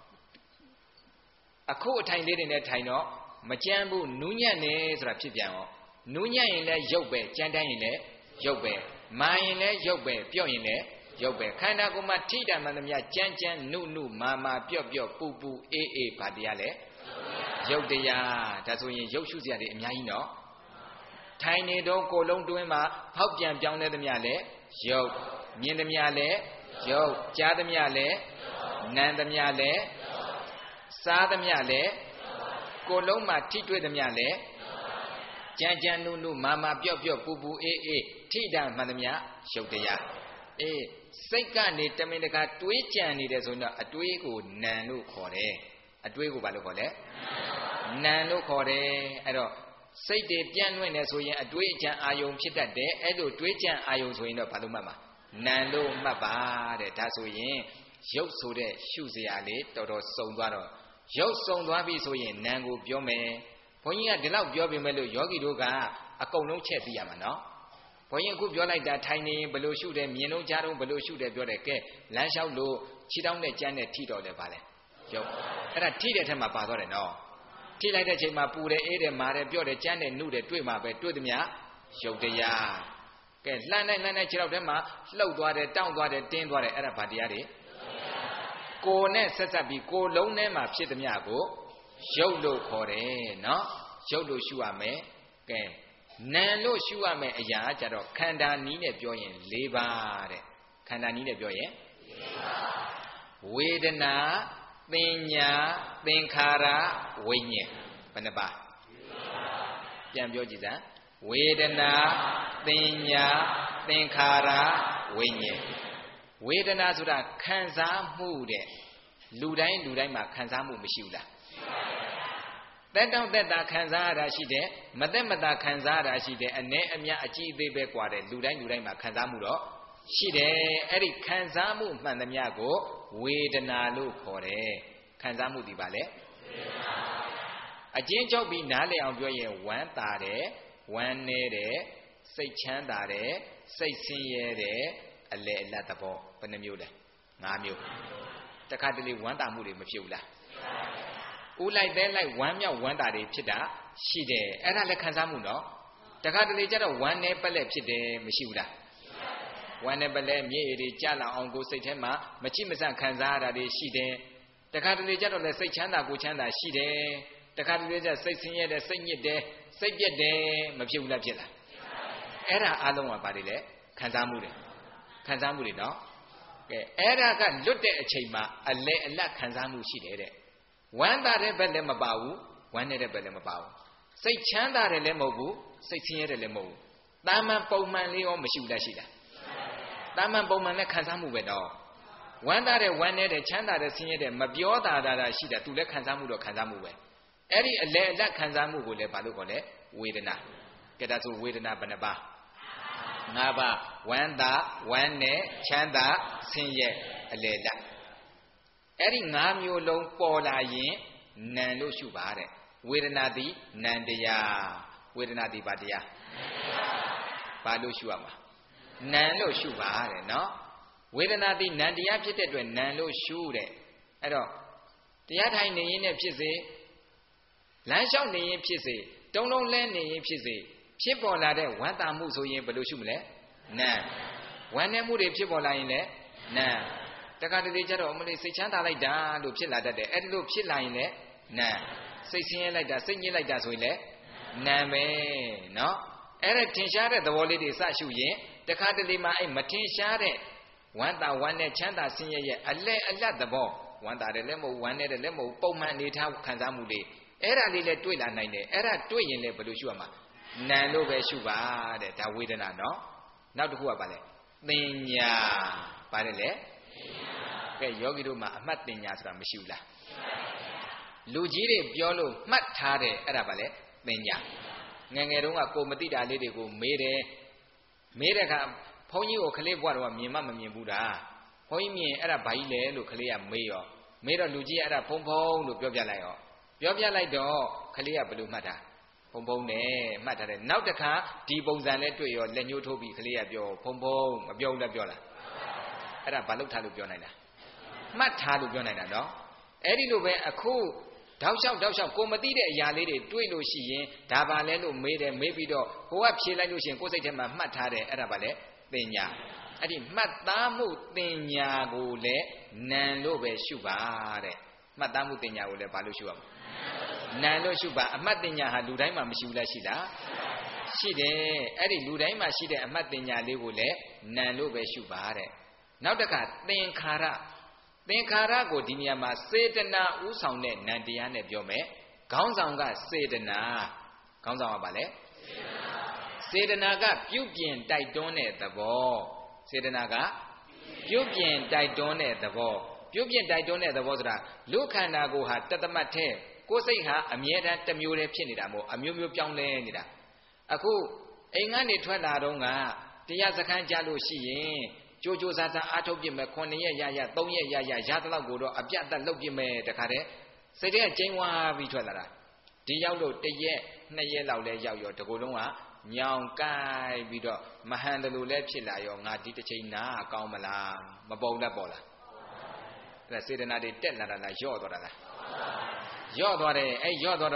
အခုအထိုင်လေးတွေနဲ့ထိုင်တော့မကြမ်းဘူးနူးညံ့နေဆိုတာဖြစ်ပြန်ရောနူးညံ့ရင်လည်းရုပ်ပဲကြမ်းတမ်းရင်လည်းရုပ်ပဲမာရင်လည်းရုပ်ပဲပြော့ရင်လည်းရုပ်ပဲခန္ဓာကိုယ်မှာထိတာမှန်သမျှကြမ်းနုမာပြော့ပူအေးဘာတရားလဲရုပ်တရားဒါဆိုရင်ရုပ်ရှုစရာတွေအများကြီးနော်ထိုင်နေတော့ကိုယ်လုံးတွင်းမှာဖောက်ပြန်ပြောင်းလဲသမျှလဲရုပ်မြင်သမျှလဲရုပ်ကြားသမျှလဲနံသမျှလဲစားသမျှလဲကိုယ်လုံးမှာထိတွေ့သမျှလဲကြမ်းနုမာပြော့ပူအေးထိတာမှန်သမျှရုပ်တရားစိတ်ကနေတမင်တကာတွေးကြံနေတယ်ဆိုရင်တော့အတွေးကိုနံလို့ခေါ်တယ်အတွေးကိုဘာလို့ခေါ်လဲနံလို့ခေါ်တယ်အဲ့တော့စိတ်တွေပြန့်လွင့်နေဆိုရင်အတွေးအကြံအာယုံဖြစ်တတ်တယ်အဲ့လိုတွေးကြံအာယုံဆိုရင်တော့ဘာလို့မှတ်မှာနံလို့မှတ်ပါတဲ့ဒါဆိုရင်ရုပ်ဆိုတဲ့ရှုစရာလေးတော်တော်စုံသွားတော့ရုပ်စုံသွားပြီဆိုရင်နံကိုပြောမယ်ဘုန်းကြီးကဒီလောက်ပြောပြမယ်လို့ယောဂီတို့ကအကုန်လုံးချက်သိရမှာနော်ဘုန်းကြီးအခုပြောလိုက်တာထိုင်နေဘယ်လိုရှုတယ်မြင်တော့ကြားတော့ဘယ်လိုရှုတယ်ပြောတယ်ကဲလမ်းလျှောက်လို့ခြေတောင်းနဲ့ကြမ်းနဲ့ထိတော့တယ်ဗာလဲရုပ်အဲ့ဒါထိတဲ့ထက်မှာပါသွားတယ်နော်ထိလိုက်တဲ့ချိန်မှာပူတယ်အေးတယ်မာတယ်ပြော့တယ်ကြမ်းတယ်နုတယ်တွေ့မှာပဲတွေ့သမျှရုပ်တရားကကဲလှမ်းနိုင်ခြေထောက်ထဲမှာလှုပ်သွားတယ်တောင့်သွားတယ်တင်းသွားတယ်အဲ့ဒါဘာတရားတွေကိုယ်နဲ့ဆက်ဆက်ပြီးကိုယ်လုံးထဲမှာဖြစ်သမျှကိုရုပ်လို့ခေါ်တယ်နော်ရုပ်လို့ရှုရမယ်ကဲနာမ်လို့ရှုရမယ်အရာကြတော့ခန္ဓာနီးနဲ့ပြောရင်၄ပါးတဲ့ခန္ဓာနီးနဲ့ပြောရင်ဝေဒနာသင်ညာသင်္ခါရဝိညာဉ်ဘယ်နှပါပြန်ပြောကြည့်စမ်းဝေဒနာသင်ညာသင်္ခါရဝိညာဉ်ဝေဒနာဆိုတာခံစားမှုတဲ့လူတိုင်းမှာခံစားမှုမရှိဘူးလားတက်တောင့်တက်တာခံစားရတာရှိတယ်မတက်မတာခံစားရတာရှိတယ်အ ਨੇ အများအကြည့်အသေးပဲกว่าတယ်လူတိုင်းမှာခံစားမှုတော့ရှိတယ်အဲ့ဒီခံစားမှုမှန်သမျှကိုဝေဒနာလို့ခေါ်တယ်ခံစားမှုဒီပါလေအကျဉ်းချုပ်ပြီးနားလည်အောင်ပြောရင်ဝမ်းသာတယ်ဝမ်းနည်းတယ်စိတ်ချမ်းသာတယ်စိတ်ဆင်းရဲတယ်အလေအလတ်သဘောဘယ်နှမျိုးလဲ၅မျိုးတခါတလေဝမ်းသာမှုတွေမဖြစ်ဘူးလားဥလိုက်တဲလိုက်ဝမ်းမြောက်ဝမ်းသာတွေဖြစ်တာရှိတယ်အဲ့ဒါလည်းခံစားမှုနော်တခါတလေကျတော့ဝမ်းနည်းပက်လက်ဖြစ်တယ်မရှိဘူးလားဝမ်းနည်းပက်လက်မြေတွေကြလာအောင်ကိုစိတ်ထဲမှာမချိမဆန့်ခံစားရတာတွေရှိတယ်တခါတလေကျတော့လည်းစိတ်ချမ်းသာကိုချမ်းသာရှိတယ်တခါတလေကျစိတ်ဆင်းရဲတယ်စိတ်ညစ်တယ်စိတ်ပြက်တယ်မဖြစ်ဘူးလားဖြစ်လားအဲ့ဒါအလုံးကဘာတွေလဲခံစားမှုတွေနော်ကဲအဲ့ဒါကလွတ်တဲ့အချိန်မှာအလေအလတ်ခံစားမှုရှိတယ်တဲ့ဝမ်းသာတဲ့ဘက်လည်းမပါဘူးဝမ်းနေတဲ့ဘက်လည်းမပါဘူးစိတ်ချမ်းသာတယ်လည်းမဟုတ်ဘူးစိတ်ဆင်းရဲတယ်လည်းမဟုတ်ဘူးတာမန်ပုံမှန်လေးရောမရှိဘူးလားရှိလားတာမန်ပုံမှန်နဲ့ခံစားမှုပဲတော့ဝမ်းသာတယ်ဝမ်းနေတဲ့ချမ်းသာတယ်ဆင်းရဲတယ်မပြောတာရှိတာသူလည်းခံစားမှုတော့ခံစားမှုပဲအဲ့ဒီအလေအလတ်ခံစားမှုကိုလည်းဘာလို့ခေါ်လဲဝေဒနာကဲဒါဆိုဝေဒနာဘယ်နှပါ၅ပါးဝမ်းသာဝမ်းနဲ့ချမ်းသာဆင်းရဲအလေလတ်အဲ့ဒီ၅မျိုးလုံးပေါ်လာရင်နာမ်လို့ရှုပါတဲ့ဝေဒနာသည်နာမ်တရားဝေဒနာသည်ဘာတရားဘာလို့ရှုရမှာနာမ်လို့ရှုပါတဲ့နော်ဝေဒနာသည်နာမ်တရားဖြစ်တဲ့အတွက်နာမ်လို့ရှုတဲ့အဲ့တော့တရားထိုင်နေရင်နဲ့ဖြစ်စေလမ်းလျှောက်နေရင်ဖြစ်စေတုံးလဲနေရင်ဖြစ်စေဖြစ်ပေါ်လာတဲ့ဝမ်းသာမှုဆိုရင်ဘယ်လိုရှုမလဲနာမ်ဝမ်းနည်းမှုတွေဖြစ်ပေါ်လာရင်လည်းနာမ်တခါတလေကျတော့အမလေးစိတ်ချမ်းသာလိုက်တာလို့ဖြစ်လာတတ်တယ်အဲ့ဒီလိုဖြစ်လာရင်လည်းနာမ်စိတ်ဆင်းရဲလိုက်တာစိတ်ညစ်လိုက်တာဆိုရင်လည်းနာမ်ပဲနော်အဲ့ဒါထင်ရှားတဲ့သဘောလေးတွေစရှုရင်တခါတလေမှအဲ့မထင်ရှားတဲ့ဝမ်းသာဝမ်းနဲ့ချမ်းသာဆင်းရဲရဲ့အလဲအလတ်သဘောဝမ်းသာတယ်လည်းမဟုတ်ဝမ်းနဲ့တယ်လည်းမဟုတ်ပုံမှန်အနေထားခံစားမှုလေးအဲ့ဒါလေးလည်းတွေ့လာနိုင်တယ်အဲ့ဒါတွေ့ရင်လည်းဘယ်လိုရှုရမှာနာမ်လို့ပဲရှုပါတဲ့ဒါဝေဒနာနော်နောက်တစ်ခုကဘာလဲသင်ညာဘာလဲလဲကဲယောဂီတို့မှာအမှတ်သင်ညာဆိုတာမရှိဘူးလားလူကြီးတွေပြောလို့မှတ်ထားတယ်အဲ့ဒါဘာလဲသင်ညာငယ်ငယ်တုန်းကကိုမသိတာလေးတွေကိုမေးတဲ့အခါဘုန်းကြီးကိုခလေးဘွားတော့မြင်မှမမြင်ဘူးတာဘုန်းကြီးမြင်အဲ့ဒါဘာကြီးလဲလို့ခလေးကမေးတော့လူကြီးအဲ့ဒါဖုံလို့ပြောပြလိုက်တော့ခလေးကဘယ်လိုမှတ်တာဖုံနဲ့မှတ်ထားတယ်နောက်တစ်ခါဒီပုံစံနဲ့တွေ့ရောလက်ညှိုးထိုးပြီးခလေးကပြောဖုံမပြောဘူးလားပြောလားအဲ့ဒါဘာလို့ထားလို့ပြောနိုင်တာမှတ်ထားလို့ပြောနိုင်တာနော်အဲ့ဒီလိုပဲအခုတောက်လျှောက်ကိုမသိတဲ့အရာလေးတွေတွေးလို့ရှိရင်ဒါပါလဲလို့မေးပြီးတော့ကိုကဖြေလိုက်လို့ရှိရင်ကိုယ်စိတ်ထဲမှာမှတ်ထားတယ်အဲ့ဒါပါလဲသင်ညာအဲ့ဒီမှတ်သားမှုသင်ညာကိုလည်းနာမ်လို့ပဲရှုပါတဲ့မှတ်သားမှုသင်ညာကိုလည်းဘာလို့ရှုရမလဲနာမ်လို့ရှုပါအမှတ်သင်ညာဟာလူတိုင်းမှာမရှိဘူးလားရှိလားရှိတယ်အဲ့ဒီလူတိုင်းမှာရှိတဲ့အမှတ်သင်ညာလေးကိုလည်းနာမ်လို့ပဲရှုပါတဲ့နောက်တစ်ခါသင်္ခါရကိုဒီနေရာမှာစေတနာဥဆောင်တဲ့နံတရားနဲ့ပြောမယ်ခေါင်းဆောင်ကစေတနာခေါင်းဆောင်ကဘာလဲစေတနာကပြုပြင်တိုက်တွန်းတဲ့သဘောစေတနာကပြုပြင်တိုက်တွန်းတဲ့သဘောဆိုတာလူခန္ဓာကိုဟာတသမတ်ထဲကိုယ်စိတ်ဟာအမြဲတမ်းတစ်မျိုးတည်းဖြစ်နေတာမဟုတ်အမျိုးမျိုးပြောင်းလဲနေတာအခုအိမ်ကနေထွက်လာတော့ကတရားစခန်းကြလို့ရှိရင်ကြိုးစားအားထုတ်ပြမယ်9ရက်ရ3ရက်ရတဲ့လောက်ကိုတော့အပြတ်အသတ်လုပ်ပြမယ်တခါတည်းစိတ်ထဲကျင်းဝါပြီးထွက်လာတာဒီရောက်လို့1ရက်2ရက်လောက်လဲရောက်ရောတကူလုံးကညောင်ကိုက်ပြီးတော့မဟန်တယ်လို့လဲဖြစ်လာရောငါဒီတစ်ချိန်နာကောင်းမလားမပေါ်လားပေါ်လားအဲ့ဒါစေတနာတွေတက်လာတာလားယော့သွားတာလားယော့သွားတယ်အဲ့ယော့သွားတော့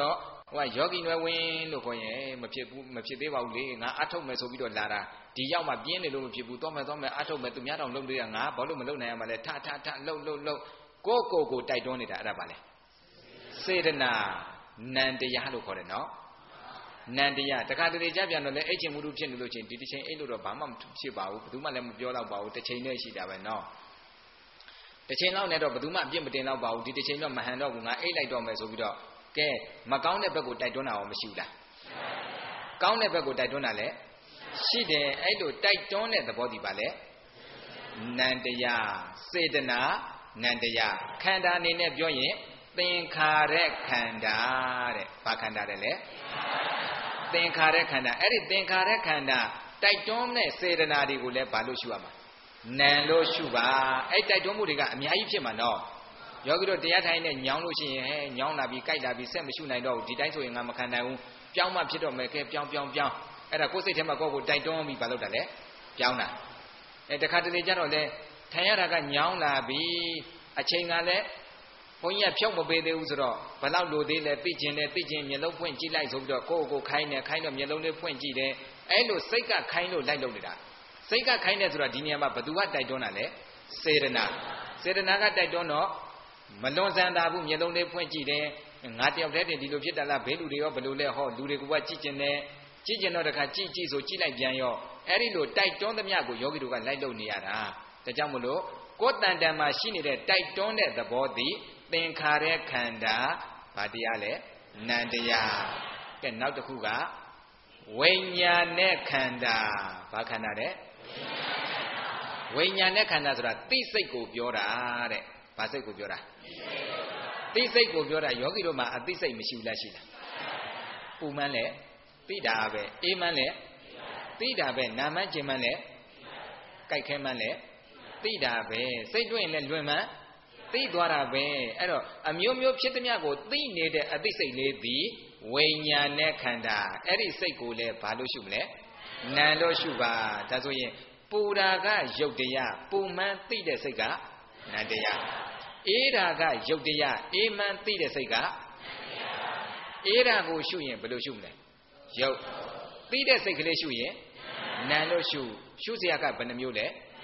ဟိုကယောဂီနွယ်ဝင်လို့ခေါ်ရင်မဖြစ်သေးပါဘူးလေငါအထုတ်မယ်ဆိုပြီးတော့လာတာဒီရောက်မှပြင်းနေလို့မဖြစ်ဘူးသွားမယ်အထုတ်မယ်သူများတော်လုံနေတာငါဘာလို့မလုံနိုင်ရမှာလဲထလှုပ်ကိုတိုက်တွန်းနေတာအဲ့ဒါပါလေစေတနာနန္တရားလို့ခေါ်တယ်နော်နန္တရားတခါတလေကြပြန်တော့လေအိတ်ချင်မှုတို့ဖြစ်နေလို့ချင်းဒီတစ်ချိန်အိတ်လို့တော့ဘာမှမဖြစ်ပါဘူးဘယ်သူမှလည်းမပြောတော့ပါဘူးတစ်ချိန်နဲ့ရှိတာပဲနော်တစ်ချိန်လောက်နဲ့တော့ဘယ်သူမှအပြစ်မတင်တော့ပါဘူးဒီတစ်ချိန်တော့မဟန်တော့ဘူးငါအိတ်လိုက်တော့မယ်ဆိုပြီးတော့ကဲမကောင်းတဲ့ဘက်ကိုတိုက်တွန်းတာရောမရှိဘူးလားကောင်းတဲ့ဘက်ကိုတိုက်တွန်းတာလည်းရှိတယ်အဲ့လိုတိုက်တွန်းတဲ့သဘောတည်ပါလေနန္တရားစေတနာနန္တရားခန္ဓာအနေနဲ့ပြောရင်သင်္ခါရခန္ဓာတဲ့ဘာခန္ဓာလဲလဲသင်္ခါရခန္ဓာအဲ့ဒီသင်္ခါရခန္ဓာတိုက်တွန်းတဲ့စေတနာတွေကိုလည်းဘာလို့ရှုရမှာနံလို့ရှုပါအဲ့တိုက်တွန်းမှုတွေကအများကြီးဖြစ်မှာနော်ယောဂီတို့တရားထိုင်နဲ့ညောင်းလို့ရှိရင်ဟဲ့ညောင်းလာပြီးကြိုက်လာပြီးဆက်မရှုနိုင်တော့ဘူးဒီတိုင်းဆိုရင်ငါမခံနိုင်ဘူးပြောင်းမှဖြစ်တော့မယ်ကဲပြောင်းအဲ့ဒါကိုယ်စိတ်ထဲမှာကိုယ့်ကိုတိုက်တွန်းပြီးဘာလုပ်တာလဲပြောင်းတာတခါတလေကျတော့လေထိုင်ရတာကညောင်းလာပြီးအချိန်ကလည်းဘုန်းကြီးကဖြုတ်မပေးသေးဘူးဆိုတော့ဘယ်လောက်လိုသေးလဲသိကျင်မျက်လုံးဖွင့်ကြည့်လိုက်ဆိုပြီးတော့ကိုယ်ခိုင်းတော့မျက်လုံးလေးဖွင့်ကြည့်တယ်အဲ့လိုစိတ်ကခိုင်းလို့လိုက်လုပ်နေတာစိတ်ကခိုင်းတယ်ဆိုတာဒီနေရာမှာဘယ်သူကတိုက်တွန်းတာလဲစေတနာကတိုက်တွန်းတော့မလွန်ဆန်တာဘူးမျက်လုံးလေးဖွင့်ကြည့်တယ်ငါတယောက်တည်းတင်ဒီလိုဖြစ်တာလားဘေးလူတွေရောဘယ်လိုလဲဟောလူတွေကကြည့်ကျင်တော့တခါကြည့်ဆိုကြည့်လိုက်ပြန်ရောအဲ့ဒီလိုတိုက်တွန်းသမျှကိုယောဂီတို့ကလိုက်လုပ်နေရတာဒါကြောင့်မလို့ကိုယ်တန်တန်မှာရှိနေတဲ့တိုက်တွန်းတဲ့သဘောသည်သင်္ခါရခန္ဓာဗာတရားလဲနန္တရားကဲနောက်တစ်ခုကဝိညာဉ်နဲ့ခန္ဓာဘာခန္ဓာလဲဝိညာဉ်နဲ့ခန္ဓာဆိုတာသိစိတ်ကိုပြောတာတဲ့ဘာစိတ်ကိုပြောတာသိစိတ်ကိုပြောတာယောဂီတို့မှာအသိစိတ်မရှိဘူးလားရှိလားပူမှန်းလဲသိတာပဲအေးမှန်းလဲသိတာပဲနာမှန်းကျင်မှန်းလဲကြိုက်ခဲမှန်းလဲသိတာပဲစိတ်တွင်းရင်လည်းလွင်မှန်းသိသွားတာပဲအဲ့တော့အမျိုးဖြစ်သမျှကိုသိနေတဲ့အသိစိတ်လေးသည်ဝိညာဉ်နဲ့ခန္ဓာအဲ့ဒီစိတ်ကိုလည်းဘာလို့ရှုမလဲနာလို့ရှုပါဒါဆိုရင်ပူတာကယုတ်တရားပူမှန်းသိတဲ့စိတ်ကနန္တရားအေးတာကယုတ်တရားအေးမှန်းသိတဲ့စိတ်ကအေးတာကိုရှုရင်ဘယ်လိုရှုမလဲယုတ်သိတဲ့စိတ်ကလေးရှုရင်နာလို့ရှုစရာကဘယ်နှမျိုးလဲ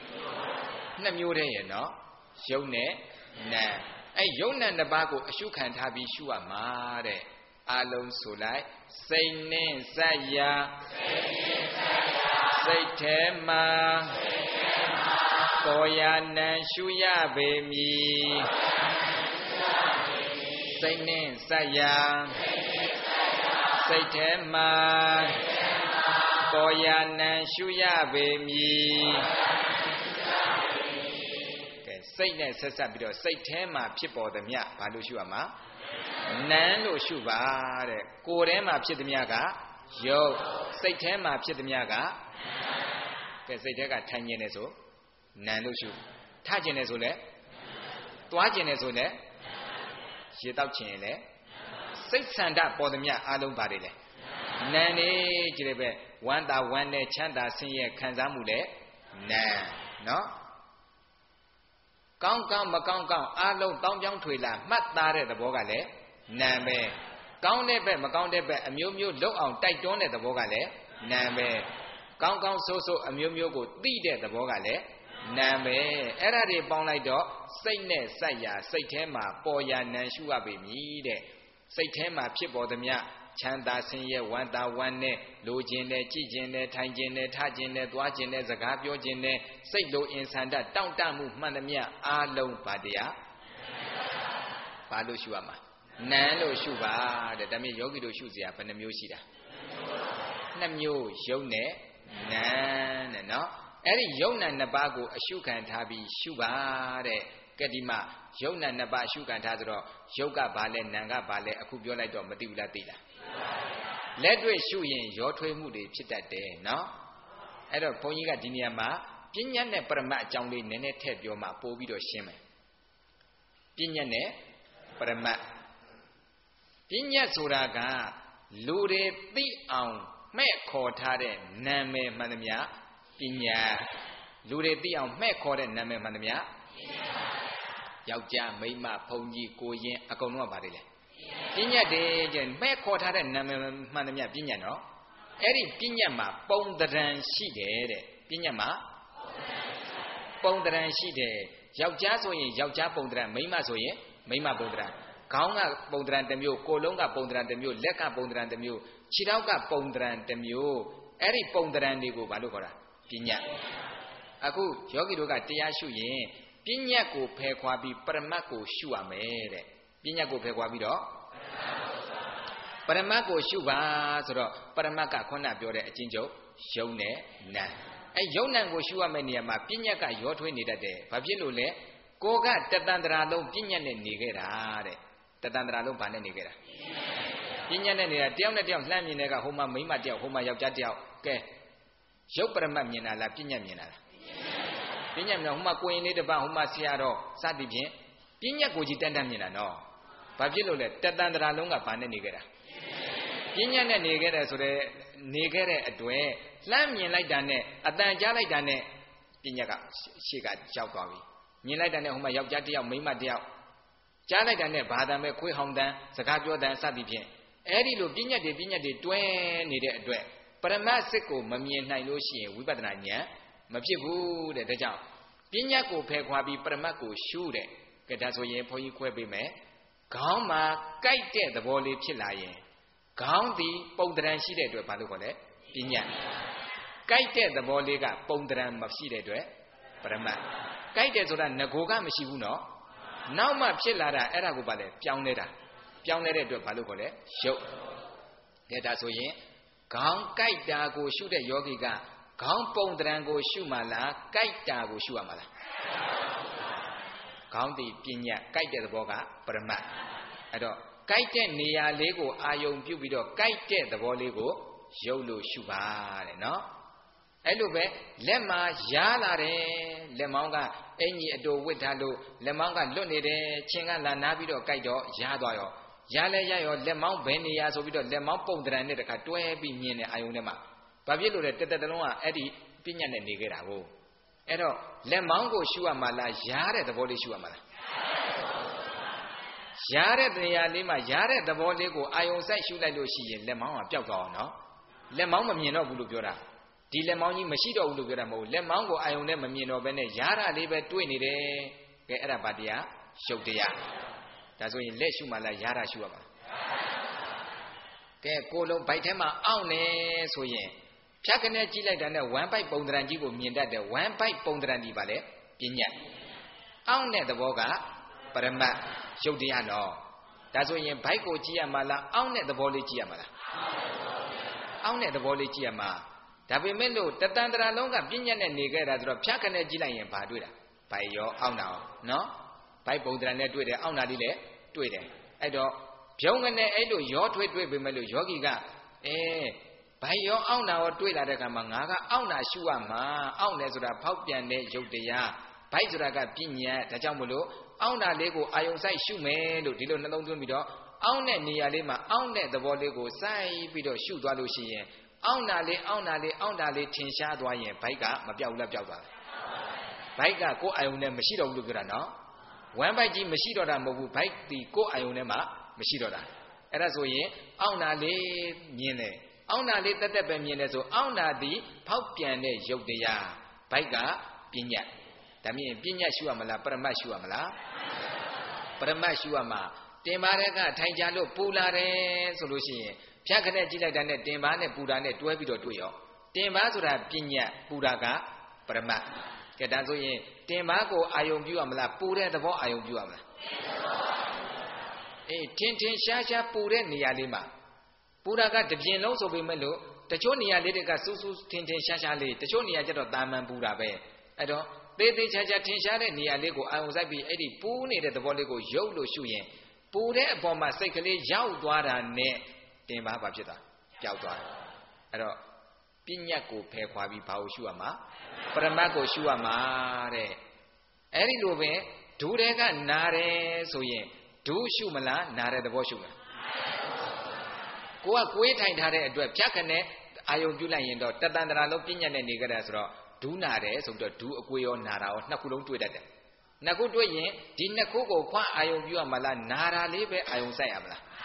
2မျိုးတည်းရဲ့နော်ယုတ်နဲ့နာအဲ့ယုတ်နဲ့2ပါးကိုအရှုခံထားပြီးရှုရမှာတဲ့အလုံးဆိုလိုက်စိတ်နဲ့စက်ရာစိတ်ထဲမှာပေါ်ရနံရှုရပေမည်စိတ်နဲ့စက်ရာစိတ်ထဲမှာပေါ်ရနံရှုရပေမည်ကဲစိတ်နဲ့ဆက်ဆက်ပြီးတော့စိတ်ထဲမှာဖြစ်ပေါ်သမျှဘာလို့ရှုရမှာနံလို့ရှုပါတဲ့ကိုယ်ထဲမှာဖြစ်သမျှကယုတ်စိတ်ထဲမှာဖြစ်သမျှကကဲစိတ်ထဲကထိုင်ခြင်းနဲ့ဆိုနံလို့ရှုထခြင်းနဲ့ဆိုလဲသွားခြင်းနဲ့ဆိုလဲရေတောက်ခြင်းရင်လဲစိတ်ဆန္ဒပေါ်သမျှအားလုံးပါတယ်လေနံနေကြည့်တယ်ပဲဝမ်းသာဝမ်းနဲ့ချမ်းသာဆင်းရဲခံစားမှုလဲနံနော်ကောင်းကောင်းမကောင်းကောင်းအားလုံးတောင်းပြောင်းထွေလာမှတ်သားတဲ့သဘောကလည်းနံပဲကောင်းတဲ့ဘက်မကောင်းတဲ့ဘက်အမျိုးလုတ်အောင်တိုက်တွန်းတဲ့သဘောကလည်းနံပဲကောင်းကောင်းဆိုးဆိုးအမျိုးကိုသိတဲ့သဘောကလည်းနံပဲအဲ့ဒါတွေပေါင်းလိုက်တော့စိတ်နဲ့စက်ရာစိတ်ထဲမှာပေါ်ရာနံရှုရပေမည်တဲ့စိတ်ထဲမှာဖြစ်ပေါ်သမျှချမ်းသာဆင်းရဲဝမ်းသာဝမ်းနဲ့လိုခြင်းနဲ့ကြည်ခြင်းနဲ့ထိုင်ခြင်းနဲ့ထခြင်းနဲ့သွားခြင်းနဲ့စကားပြောခြင်းနဲ့စိတ်လိုအင်ဆန္ဒတောင့်တမှုမှန်သမျှအားလုံးဗာတရားဘာလို့ရှုရမှာနံလို့ရှုပါတဲ့ဒါမြင်ယောဂီတို့ရှုစရာဘယ်နှမျိုးရှိတာ2မျိုးယုတ်နဲ့နံတဲ့နော်အဲ့ဒီယုတ်နံ2ပါးကိုအရှုခံထားပြီးရှုပါတဲ့ကဲဒီမှာယုတ်နံ2ပါးအရှုခံထားဆိုတော့ယုတ်ကဘာလဲနံကဘာလဲအခုပြောလိုက်တော့မသိဘူးလားသိလားလက်တွေ့ရှုရင်ရောထွေးမှုတွေဖြစ်တတ်တယ်နော်အဲ့တော့ဘုန်းကြီးကဒီနေရာမှာပညာနဲ့ပရမတ်အကြောင်းလေးနည်းနည်းထည့်ပြောမှပို့ပြီးတော့ရှင်းမယ်ပညာနဲ့ပရမတ်ပညာဆိုတာကလူတွေသိအောင်မဲ့ခေါ်ထားတဲ့နာမည်မှန်သမျှပညာလူတွေသိအောင်မဲ့ခေါ်တဲ့နာမည်မှန်သမျှယောက်ျားမိန်းမဘုန်းကြီးကိုရင်အကုန်လုံးကပါတယ်လေပညာတည်းကျမဲ့ခေါ်ထားတဲ့နာမည်မှန်သမျှပညာနော်အဲ့ဒီပညာမှာပုံတရံရှိတယ်တဲ့ပညာမှာပုံတရံရှိတယ်ယောက်ျားဆိုရင်ယောက်ျားပုံတရံမိန်းမဆိုရင်မိန်းမပုံတရံခေါင်းကပုံတရံတစ်မျိုးကိုယ်လုံးကပုံတရံတစ်မျိုးလက်ကပုံတရံတစ်မျိုးခြေထောက်ကပုံတရံတစ်မျိုးအဲ့ဒီပုံတရံတွေကိုဘာလို့ခေါ်တာပညာအခုယောဂီတို့ကတရားရှုရင်ပညာကိုဖယ်ခွာပြီးပရမတ်ကိုရှုရမယ်တဲ့ပညာကိုဖယ်ခွာပြီးတော့ပရမတ်ကိုရှုပါဆိုတော့ပရမတ်ကခုနပြောတဲ့အချင်းချုပ်ယုံနဲ့နံအဲယုံနံကိုရှုရမယ့်နေရာမှာပညာကရောထွေးနေတတ်တယ်ဘာဖြစ်လို့လဲကိုကတတန္တရာလုံးပညာနဲ့နေခဲ့တာတဲ့တတန္တရာလုံးဘာနဲ့နေခဲ့တာပညာနဲ့နေတာတယောက်နဲ့တယောက်လှမ်းမြင်တဲ့ကဟိုမှာမိန်းမတယောက်ဟိုမှာယောက်ျားတယောက်ကဲရုပ်ပရမတ်မြင်တာလားပညာမြင်တာလားပညာမြင်ဟိုမှာကိုရင်လေးတစ်ပတ်ဟိုမှာဆရာတော်စသည်ဖြင့်ပညာကိုကြီးတန်တန်မြင်တာနော်ဘာဖြစ်လို့လဲတတန္တရာလုံးကဘာနဲ့နေခဲ့တာပညာနဲ့နေခဲ့တယ်ဆိုတော့နေခဲ့တဲ့အတွက်လှမ်းမြင်လိုက်တာနဲ့အတန်ကြားလိုက်တာနဲ့ပညာကရှေ့ကကြောက်သွားပြီမြင်လိုက်တာနဲ့ဟိုမှာယောက်ျားတယောက်မိန်းမတယောက်ကြားလိုက်တာနဲ့ဘာသာမဲ့ခွေးဟောင်တန်းစကားပြောတန်းစသည်ဖြင့်အဲ့ဒီလိုပညာတွေတွဲနေတဲ့အတွက်ပရမတ်စစ်ကိုမမြင်နိုင်လို့ရှိရင်ဝိပဿနာဉာဏ်မဖြစ်ဘူးတဲ့ဒါကြောင့်ပညာကိုဖယ်ခွာပြီးပရမတ်ကိုရှုတဲ့ကဲဒါဆိုရင်ဘုန်းကြီးခွဲပေးမယ်ခေါင်းမှာကြိုက်တဲ့သဘောလေးဖြစ်လာရင်ခေါင်းဒီပုံတရံရှိတဲ့အတွက်ဘာလို့ခေါ်လဲပညာကြိုက်တဲ့သဘောလေးကပုံတရံမရှိတဲ့အတွက်ပရမတ်ကြိုက်တယ်ဆိုတာငကိုကမရှိဘူးနော်နောက်မှဖြစ်လာတာအဲ့ဒါကိုဘာလဲပြောင်းနေတာပြောင်းနေတဲ့အတွက်ဘာလို့ခေါ်လဲရုပ်ကဲဒါဆိုရင်ခေါင်းကြိုက်တာကိုရှုတဲ့ယောဂီကခေါင်းပုံတရံကိုရှုမှလားကြိုက်တာကိုရှုရမှာလားခေါင်းဒီပညာကြိုက်တဲ့သဘောကပရမတ်အဲ့တော့ကြိုက်တဲ့နေရာလေးကိုအာယုံပြုပြီးတော့ကြိုက်တဲ့သဘောလေးကိုရုပ်လို့ရှုပါတဲ့နော်အဲ့လိုပဲလက်မှာရားလာတယ်လက်မောင်းကအင်ကြီးအတူဝစ်ထားလို့လက်မောင်းကလွတ်နေတယ်ချင်းကလာနာပြီးတော့ကြိုက်တော့ရားသွားရောရားလဲရရောလက်မောင်းဘယ်နေရာဆိုပြီးတော့လက်မောင်းပုံတရံနဲ့တခါတွဲပြီးမြင်တဲ့အာယုံထဲမှာဘာဖြစ်လို့လဲတက်တက်တလုံးကအဲ့ဒီပညာနဲ့နေခဲ့တာကိုအဲ့တော့လက်မောင်းကိုရှုရမှာလားရားတဲ့သဘောလေးရှုရမှာလားရားတဲ့နေရာလေးမှာရားတဲ့သဘောလေးကိုအာယုံစိုက်ရှုလိုက်လို့ရှိရင်လက်မောင်းကပျောက်သွားအောင်နော်လက်မောင်းမမြင်တော့ဘူးလို့ပြောတာဒီလက်မောင်းကြီးမရှိတော့ဘူးလို့ပြောတာမဟုတ်လက်မောင်းကိုအာယုံနဲ့မမြင်တော့ဘဲနဲ့ရားတာလေးပဲတွေ့နေတယ်ကဲအဲ့ဒါဘာတရားရုပ်တရားဒါဆိုရင်လက်ရှုမှလားရားတာရှုရမှာကဲကိုယ်လုံးဘိုက်ထဲမှာအောင့်နေဆိုရင်ဖြတ်ကနေကြည့်လိုက်တာနဲ့1 byte ပုံတရံကြီးကိုမြင်တတ်တယ်1 byte ပုံတရံဒီပါလေပညာအောင့်တဲ့သဘောကပရမတ်ရုပ်တရားနော်ဒါဆိုရင်ဘိုက်ကိုကြည့်ရမှာလားအောင့်တဲ့သဘောလေးကြည့်ရမှာလားအောင့်တဲ့သဘောလေးကြည့်ရမှာဒါပေမဲ့လို့တတန္တရာလုံးကပညာနဲ့နေခဲ့တာဆိုတော့ဖြတ်ခနဲ့ကြည့်လိုက်ရင်ဘာတွေ့တာဘိုက်ရောအောင့်တာရောနော်ဘိုက်ပုံတရံနဲ့တွေ့တယ်အောင့်တာလေးလည်းတွေ့တယ်အဲ့တော့ဖြုံးကနေအဲ့လိုရောထွေးတွေ့ပေမဲ့လို့ယောဂီကဘိုက်ရောအောင့်တာရောတွေ့လာတဲ့အခါမှာငါကအောင့်တာရှုရမှာအောင့်တယ်ဆိုတာဖောက်ပြန်တဲ့ရုပ်တရားဘိုက်ဆိုတာကပညာဒါကြောင့်မလို့အောင့်တာလေးကိုအာယုံဆိုင်ရှုမယ်လို့ဒီလိုနှလုံးသွင်းပြီးတော့အောင့်တဲ့နေရာလေးမှာအောင့်တဲ့သဘောလေးကိုစိုက်ပြီးတော့ရှုသွားလို့ရှိရင်အောင့်တာလေးထင်ရှားသွားရင်ဘိုက်ကမပြောက်ဘူးလားပြောက်သွားတယ်ဘိုက်ကကိုယ်အာယုံနဲ့မရှိတော့ဘူးလို့ပြောတာနော်1 byte ကြီးမရှိတော့တာမဟုတ်ဘူးဘိုက်ဒီကိုယ်အာယုံထဲမှာမရှိတော့တာအဲ့ဒါဆိုရင်အောင့်တာလေးမြင်တယ်အောင့်တာလေးတက်တက်ပဲမြင်တယ်ဆိုအောင့်တာဒီဖောက်ပြန်တဲ့ရုပ်တရားဘိုက်ကပညာဒါမြင်ပညာရှုရမလားပရမတ်ရှုရမလားပရမတ်ရှုရမှာတင်ပါတဲ့ကထိုင်ကြလို့ပူလာတယ်ဆိုလို့ရှိရင်ဖြတ်ခနဲ့ကြည့်လိုက်တာနဲ့တင်ပါနဲ့ပူတာနဲ့တွဲပြီးတော့တွေ့ရောတင်ပါဆိုတာပညာပူတာကပရမတ်ကဲဒါဆိုရင်တင်ပါကိုအာယုံပြုရမလားပူတဲ့သဘောအာယုံပြုရမလားထင်ရှားပူတဲ့နေရာလေးမှာပူတာကတပြင်းလုံးဆိုပေမဲ့လို့တချို့နေရာလေးတွေကစူးစူးထင်ရှားလေးတချို့နေရာကျတော့တာမန်ပူတာပဲအဲ့တော့သေးချာထင်ရှားတဲ့နေရာလေးကိုအာယုံစိုက်ပြီးအဲ့ဒီပူနေတဲ့သဘောလေးကိုရုပ်လို့ရှုရင်ပူတဲ့အပေါ်မှာစိတ်ကလေးရောက်သွားတာနဲ့တင်ပါဘာဖြစ်သွားပျောက်သွားတယ်အဲ့တော့ပညာကိုဖယ်ခွာပြီးဘာကိုရှုရမှာပရမတ်ကိုရှုရမှာတဲ့အဲ့ဒီလိုပဲဒူတွေကနာတယ်ဆိုရင်ဒူးရှုမလားနာတဲ့သဘောရှုမလားကိုကကိုယ်ထိုင်ထားတဲ့အတွက်ဖြတ်ခနဲ့အာယုံပြုလိုက်ရင်တော့တတန္တရာလုံးပညာနဲ့နေကြတာဆိုတော့ဒူးနာတယ်ဆိုပြီးတော့ဒူးအကွေရောနာတာရောနှစ်ခုလုံးတွေ့တတ်တယ်နှစ်ခုတွေ့ရင်ဒီနှစ်ခုကိုခွာအာယုံပြုရမလားနာတာလေးပဲအာယုံစိုက်ရမလား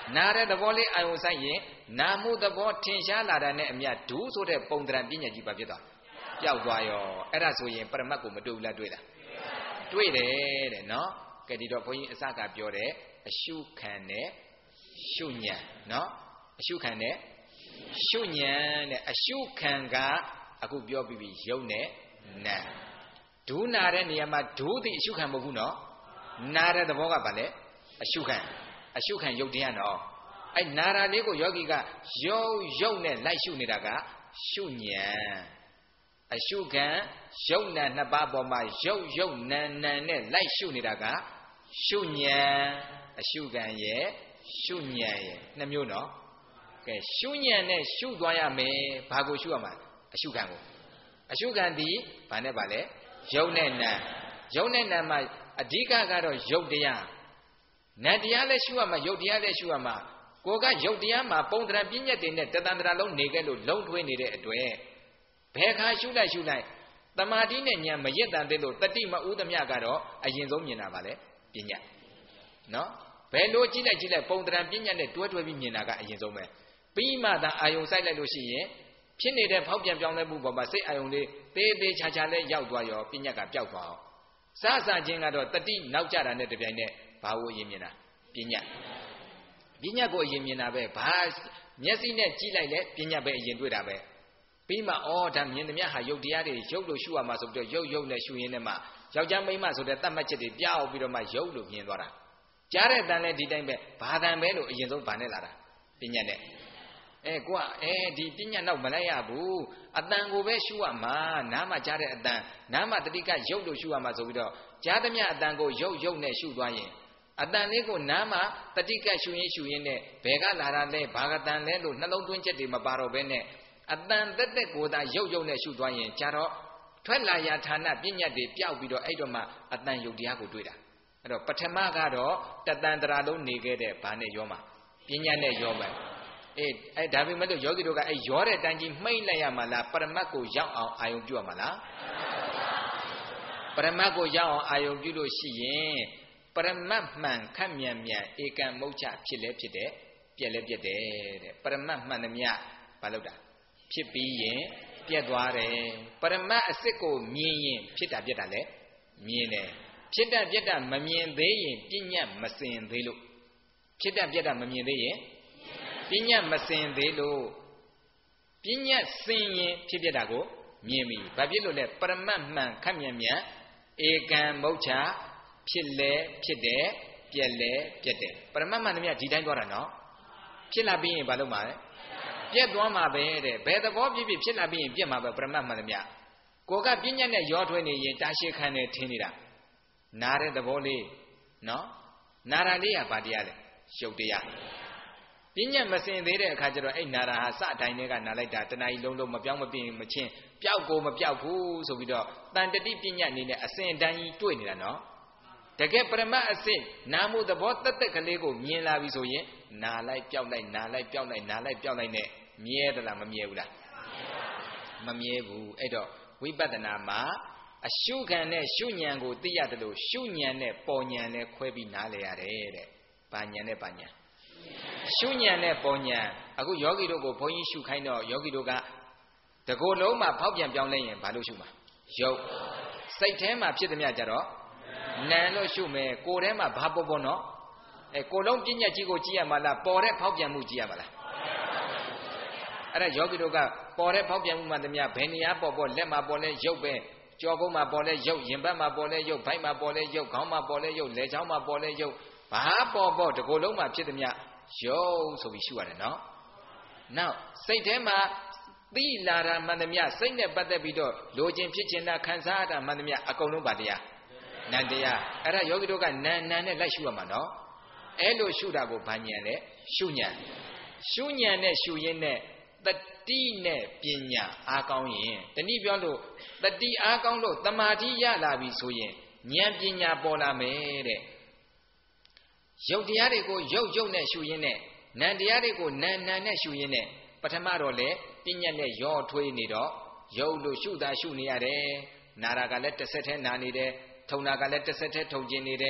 နာတဲ့သဘောလေးအာယုံဆိုင်ရင်နာမှုသဘောထင်ရှားလာတာနဲ့အမျှဒုဆိုတဲ့ပုံသဏ္ဍာန်ပညာကြီးပါဖြစ်သွားပျောက်သွားရောအဲ့ဒါဆိုရင်ပရမတ်ကိုမတွေ့ဘူးလားတွေ့လားတွေ့တယ်တဲ့နော်ကဲဒီတော့ဘုန်းကြီးအစကပြောတဲ့အရှုခံနဲ့ရှုညံနော်အရှုခံနဲ့ရှုညံတဲ့အရှုခံကအခုပြောပြီးပြီယုတ်နဲ့နာဒုနာတဲ့နေရာမှာဒုသည်အရှုခံမဟုတ်ဘူးနော်နာတဲ့သဘောကဘာလဲအရှုခံယုတ်တရားနော်အဲ့နာရာလေးကိုယောဂီကယုတ်နဲ့လိုက်ရှုနေတာကရှုညံအရှုခံယုတ်နာနှစ်ပါးပေါ်မှာယုတ်နံနဲ့လိုက်ရှုနေတာကရှုညံအရှုခံရဲ့ရှုညံရဲ့နှစ်မျိုးနော်ကဲရှုညံနဲ့ရှုသွားရမယ်ဘာကိုရှုရမှာအရှုခံကိုအရှုခံသည်ဘာနဲ့ပါလဲယုတ်နဲ့နံမှာအဓိကကတော့ယုတ်တရားနံတရားလည်းရှုရမှာယုတ်တရားလည်းရှုရမှာကိုကယုတ်တရားမှာပုံသဏ္ဍာန်ပြည့်ညက်တွေနဲ့တသန္တရာလုံးနေခဲ့လို့လုံးထွေးနေတဲ့အတွက်ဘယ်ခါရှုလိုက်တမာတိနဲ့ဉာဏ်မရစ်တန်သေးလို့တတိမဥသမျှကတော့အရင်ဆုံးမြင်တာပါလေပညာနော်ဘယ်လိုကြည့်လိုက်ပုံသဏ္ဍာန်ပြည့်ညက်နဲ့တွဲပြီးမြင်တာကအရင်ဆုံးပဲပြီးမှသာအာယုံဆိုင်လိုက်လို့ရှိရင်ဖြစ်နေတဲ့ဖောက်ပြန်ပြောင်းလဲမှုပေါ်မှာစိတ်အာယုံလေးသေးချာလေးရောက်သွားရောပညာကပျောက်သွားအောင်စချင်းကတော့တတိနောက်ကျတာနဲ့တပြိုင်နက်ဘာကိုအရင်မြင်တာပညာကိုအရင်မြင်တာပဲဘာမျက်စိနဲ့ကြည့်လိုက်လဲပညာပဲအရင်တွေ့တာပဲပြီးမှဒါမြင်သမျှဟာယုတ်တရားတွေယုတ်လို့ရှုရမှာဆိုပြီးတော့ယုတ်နဲ့ရှုရင်းနဲ့မှယောက်ျားမိန်းမဆိုတဲ့တတ်မှတ်ချက်တွေပြောက်ပြီးတော့မှယုတ်လို့မြင်သွားတာကြားတဲ့တန်လဲဒီတိုင်းပဲဘာတန်ပဲလို့အရင်ဆုံးဗာနဲ့လာတာပညာနဲ့ကိုကဒီပညာနောက်မလိုက်ရဘူးအတန်ကိုပဲရှုရမှာနားမှာကြားတဲ့အတန်နားမှာတတိကယုတ်လို့ရှုရမှာဆိုပြီးတော့ကြားသမျှအတန်ကိုယုတ်နဲ့ရှုသွားရင်အတန်လေးကိုနားမှာတတိကရှုရင်းနဲ့ဘယ်ကလာတာလဲဘာကတန်လဲလို့နှလုံးသွင်းချက်တွေမပါတော့ဘဲနဲ့အတန်တက်ကိုသာယုတ်နဲ့ရှုသွားရင်ကြတော့ထွက်လာရာဌာနပညာတွေပျောက်ပြီးတော့အဲ့တော့မှအတန်ယုတ်တရားကိုတွေ့တာအဲ့တော့ပထမကတော့တတန်တရာလုံးနေခဲ့တဲ့ဘာနဲ့ရောမှာပညာနဲ့ရောမှာဒါပေမဲ့လို့ယောဂီတို့ကရောတဲ့တန်ကြီးမှိတ်လိုက်ရမှာလားပရမတ်ကိုရောက်အောင်အာယုံပြုရမှာလားပရမတ်ကိုရောက်အောင်အာယုံပြုလို့ရှိရင်ပရမတ်မှန်ခက်မြန်ဧကံမုတ်ချဖြစ်လဲဖြစ်တယ်ပြက်လဲပြက်တယ်တဲ့ပရမတ်မှန်သမျှဘာလို့တာဖြစ်ပြီးရင်ပြက်သွားတယ်ပရမတ်အစစ်ကိုမြင်ရင်ဖြစ်တာပြက်တာလဲမြင်တယ်ဖြစ်တာပြက်တာမမြင်သေးရင်ပညာမစင်သေးလို့ဖြစ်တာပြက်တာမမြင်သေးရင်ပညာမစင်သေးလို့ပညာစင်ရင်ဖြစ်ပြတာကိုမြင်ပြီဘာဖြစ်လို့လဲပရမတ်မှန်ခက်မြန်ဧကံမုတ်ချဖြစ်လဲဖြစ်တယ်ပြက်လဲပြက်တယ်ပရမတ်မှန်သမျှဒီတိုင်းသွားတာနော်ဖြစ်လာပြီးရင်ဘာလုပ်မှာလဲပြက်သွားမှာပဲတဲ့ဘယ်သဘောဖြစ်ဖြစ်လာပြီးရင်ပြက်မှာပဲပရမတ်မှန်သမျှကိုကပညာနဲ့ရောထွေးနေရင်တာရှိခံနေထင်းနေတာနားတဲ့သဘောလေးနော်နာရာလေးကဘာတရားလဲရုပ်တရားပညာမစင်သေးတဲ့အခါကျတော့အဲ့နာရာဟာစအတိုင်းတွေကနာလိုက်တာတဏှာကြီးလုံးမပြောင်းမပြင်းမချင်းပျောက်ကိုမပျောက်ဘူးဆိုပြီးတော့တန်တတိပညာအနေနဲ့အစဉ်တန်းကြီးတွေ့နေတာနော်တကယ်ပရမတ်အစစ်နာမှုသဘောတက်ကလေးကိုမြင်လာပြီဆိုရင်နာလိုက်ပျောက်လိုက်နာလိုက်ပျောက်လိုက်နာလိုက်ပျောက်လိုက်နဲ့မြဲသလားမမြဲဘူးလားမမြဲဘူးအဲ့တော့ဝိပဿနာမှာအရှုခံနဲ့ရှုဉဏ်ကိုသိရတယ်လို့ရှုဉဏ်နဲ့ပေါ်ဉဏ်နဲ့ခွဲပြီးနားလည်ရတယ်တဲ့။ဘာဉဏ်နဲ့ဘာဉဏ်ရှုဉဏ်နဲ့ပေါ်ဉဏ်အခုယောဂီတို့ကိုဘုန်းကြီးရှုခိုင်းတော့ယောဂီတို့ကတကိုယ်လုံးမှာဖောက်ပြန်ပြောင်းလဲရင်ဘာလို့ရှုမှာယုတ်စိတ်ထဲမှာဖြစ်သမျှကြတော့နံလို့ရှုမယ်ကိုယ်ထဲမှာဘာပေါ်နော်ကိုယ်လုံးပြဉ္ညာကြီးကိုကြည့်ရမှာလားပေါ်တဲ့ဖောက်ပြန်မှုကြည့်ရမှာလားအဲ့ဒါယောဂီတို့ကပေါ်တဲ့ဖောက်ပြန်မှုမှသမျှဘယ်နေရာပေါ်လက်မှာပေါ်လဲရုပ်ပဲကြောကုန်းမှာပေါ်လဲရုပ်ရင်ဘတ်မှာပေါ်လဲရုပ်ဗိုက်မှာပေါ်လဲရုပ်ခေါင်းမှာပေါ်လဲရုပ်လက်ချောင်းမှာပေါ်လဲရုပ်ဘာပေါ်တကိုယ်လုံးမှာဖြစ်သမျှရုပ်ဆိုပြီးရှုရတယ်နော်နောက်စိတ်ထဲမှာသိလာတာမှန်သမျှစိတ်နဲ့ပတ်သက်ပြီးတော့လိုချင်ဖြစ်ချင်တာခံစားရတာမှန်သမျှအကုန်လုံးပါတရားနံတရားအဲ့ဒါယောဂီတို့ကနံနဲ့လိုက်ရှုရမှာနော်အဲ့လိုရှုတာကိုဘာဉာဏ်လဲရှုဉဏ်နဲ့ရှုရင်းနဲ့တတိနဲ့ပညာအားကောင်းရင်တနည်းပြောလို့တတိအားကောင်းလို့တမာတိရလာပြီဆိုရင်ဉာဏ်ပညာပေါ်လာမယ်တဲ့ရုပ်တရားတွေကိုရုပ်နဲ့ရှုရင်းနဲ့နံတရားတွေကိုနံနဲ့ရှုရင်းနဲ့ပထမတော့လေပညာနဲ့ရောထွေးနေတော့ရုပ်လို့ရှုတာရှုနေရတယ်နာရာကလည်းတစ်ဆက်တည်းနာနေတယ်ထုံနာကလည်းတစ်ဆက်တည်းထုံကျင်နေတယ်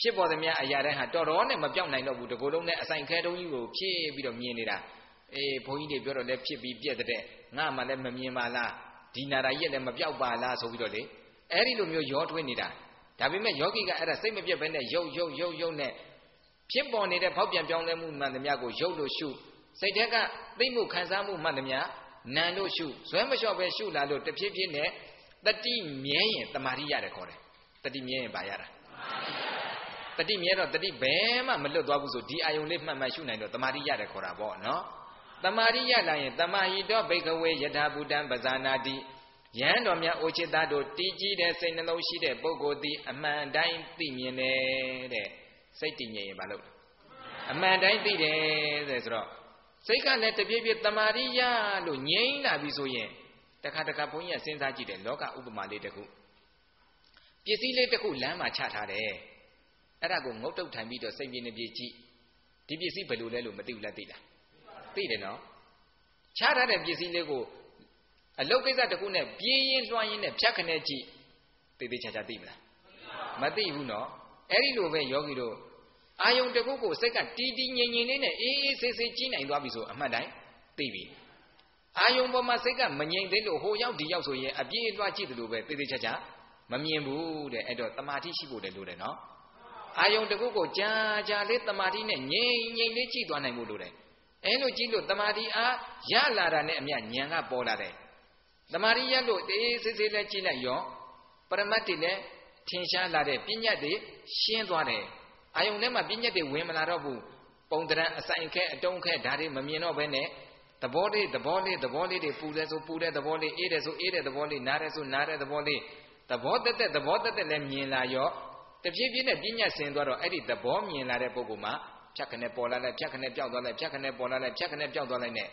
ဖြစ်ပေါ်သမျှအရာတိုင်းဟာတော်တော်နဲ့မပြောင်းနိုင်တော့ဘူးတကူလုံးနဲ့အဆိုင်ခဲတုံးကြီးကိုဖြည့်ပြီးတော့မြင်နေတာဘုန်းကြီးတွေပြောတော့လဲဖြစ်ပြီးပြက်တဲ့ငါမှလည်းမမြင်ပါလားဒီနာရာကြီးလည်းမပြောက်ပါလားဆိုပြီးတော့လေအဲ့ဒီလိုမျိုးရောထွေးနေတာဒါပေမဲ့ယောဂီကအဲ့ဒါစိတ်မပြတ်ဘဲနဲ့ရုပ်နဲ့ဖြစ်ပေါ်နေတဲ့ဖောက်ပြန်ပြောင်းလဲမှုမှန်သမျှကိုရုပ်လို့ရှုစိတ်ထဲကသိမှုခံစားမှုမှန်သမျှနာမ်လို့ရှုဇွဲမလျှော့ပဲရှုလာလို့တဖြည်းဖြည်းနဲ့တတိမြဲရင်တမာရိရတယ်ခေါ်တယ်တတိမြဲရင်ပါရတာတတိမြဲတော့တတိဘယ်မှမလွတ်သွားဘူးဆိုဒီအာယုံလေးမှန်မှန်ရှုနိုင်တော့တမာရိရတယ်ခေါ်တာပေါ့နော်တမာရိရလာရင်တမာဟိတောဘိကဝေယထာဘူတံပဇာနာတိယဟန်တော်များအိုချစ်သားတို့တည်ကြည်တဲ့စိတ်နှလုံးရှိတဲ့ပုဂ္ဂိုလ်သည်အမှန်တိုင်းသိမြင်တယ်တဲ့စိတ်တည်ငြိမ်ရင်မလုပ်အမှန်တိုင်းသိတယ်တဲ့ဆိုတော့စိတ်ကလည်းတပြည့်ပြည့်တမာရိယလို့ငြိမ်လာပြီဆိုရင်တခါဘုန်းကြီးကစဉ်းစားကြည့်တယ်လောကဥပမာလေးတစ်ခုပစ္စည်းလေးတစ်ခုလမ်းမှာချထားတယ်အဲ့ဒါကိုငုတ်တုတ်ထိုင်ပြီးတော့စိတ်ပြင်းနေပြေးကြည့်ဒီပစ္စည်းဘယ်လိုလဲလို့မသိဘူးလားသိလားသိတယ်နော်ချထားတဲ့ပစ္စည်းလေးကိုအလုတ်ကိစ္စတစ်ခုနဲ့ပြေးရင်လွှမ်းရင်နဲ့ဖြတ်ခနဲ့ကြည့်သိသိချာချာသိမလားမသိဘူးနော်အဲ့ဒီလိုပဲယောဂီတို့အာယုံတစ်ခုကိုစိတ်ကတီးတီးငြိမ်ငြိမ်လေးနဲ့အေးအေးဆေးဆေးကြည့်နိုင်သွားပြီဆိုအမှတ်တိုင်းသိပြီအာယုံပေါ်မှာစိတ်ကမငြိမ်သေးလို့ဟိုရောက်ဒီရောက်ဆိုရင်အပြေးအလွှားကြည့်တယ်လို့ပဲသိသိချာချာမမြင်ဘူးတဲ့အဲ့တော့တမာတိရှိဖို့လည်းလိုတယ်နော်အာယုံတစ်ခုကိုကြာလေးတမာတိနဲ့ငြိမ်လေးကြည့်သွားနိုင်ဖို့လိုတယ်အဲလိုကြည့်လို့တမာတိအားရလာတာနဲ့အမျှဉာဏ်ကပေါ်လာတယ်တမာတိရလို့တေးစစ်စစ်လဲကြည့်လိုက်ရောပရမတ်တွေလည်းထင်ရှားလာတဲ့ပညာတွေရှင်းသွားတယ်အာယုံထဲမှာပညာတွေဝင်မလာတော့ဘူးပုံတရံအဆိုင်ခဲအတုံးခဲဒါတွေမမြင်တော့ဘဲနဲ့သဘောလေးတွေပူတယ်ဆိုပူတဲ့သဘောလေးအေးတယ်ဆိုအေးတဲ့သဘောလေးနားတယ်ဆိုနားတဲ့သဘောလေးသဘောတက်လည်းမြင်လာရောတဖြည်းဖြည်းနဲ့ပညာဆင်သွားတော့အဲ့ဒီသဘောမြင်လာတဲ့ပုဂ္ဂိုလ်မှာဖြတ်ခနဲ့ပေါ်လာလိုက်ဖြတ်ခနဲ့ပြောက်သွားလိုက်ဖြတ်ခနဲ့ပေါ်လာလိုက်ဖြတ်ခနဲ့ပြောက်သွားလိုက်နဲ့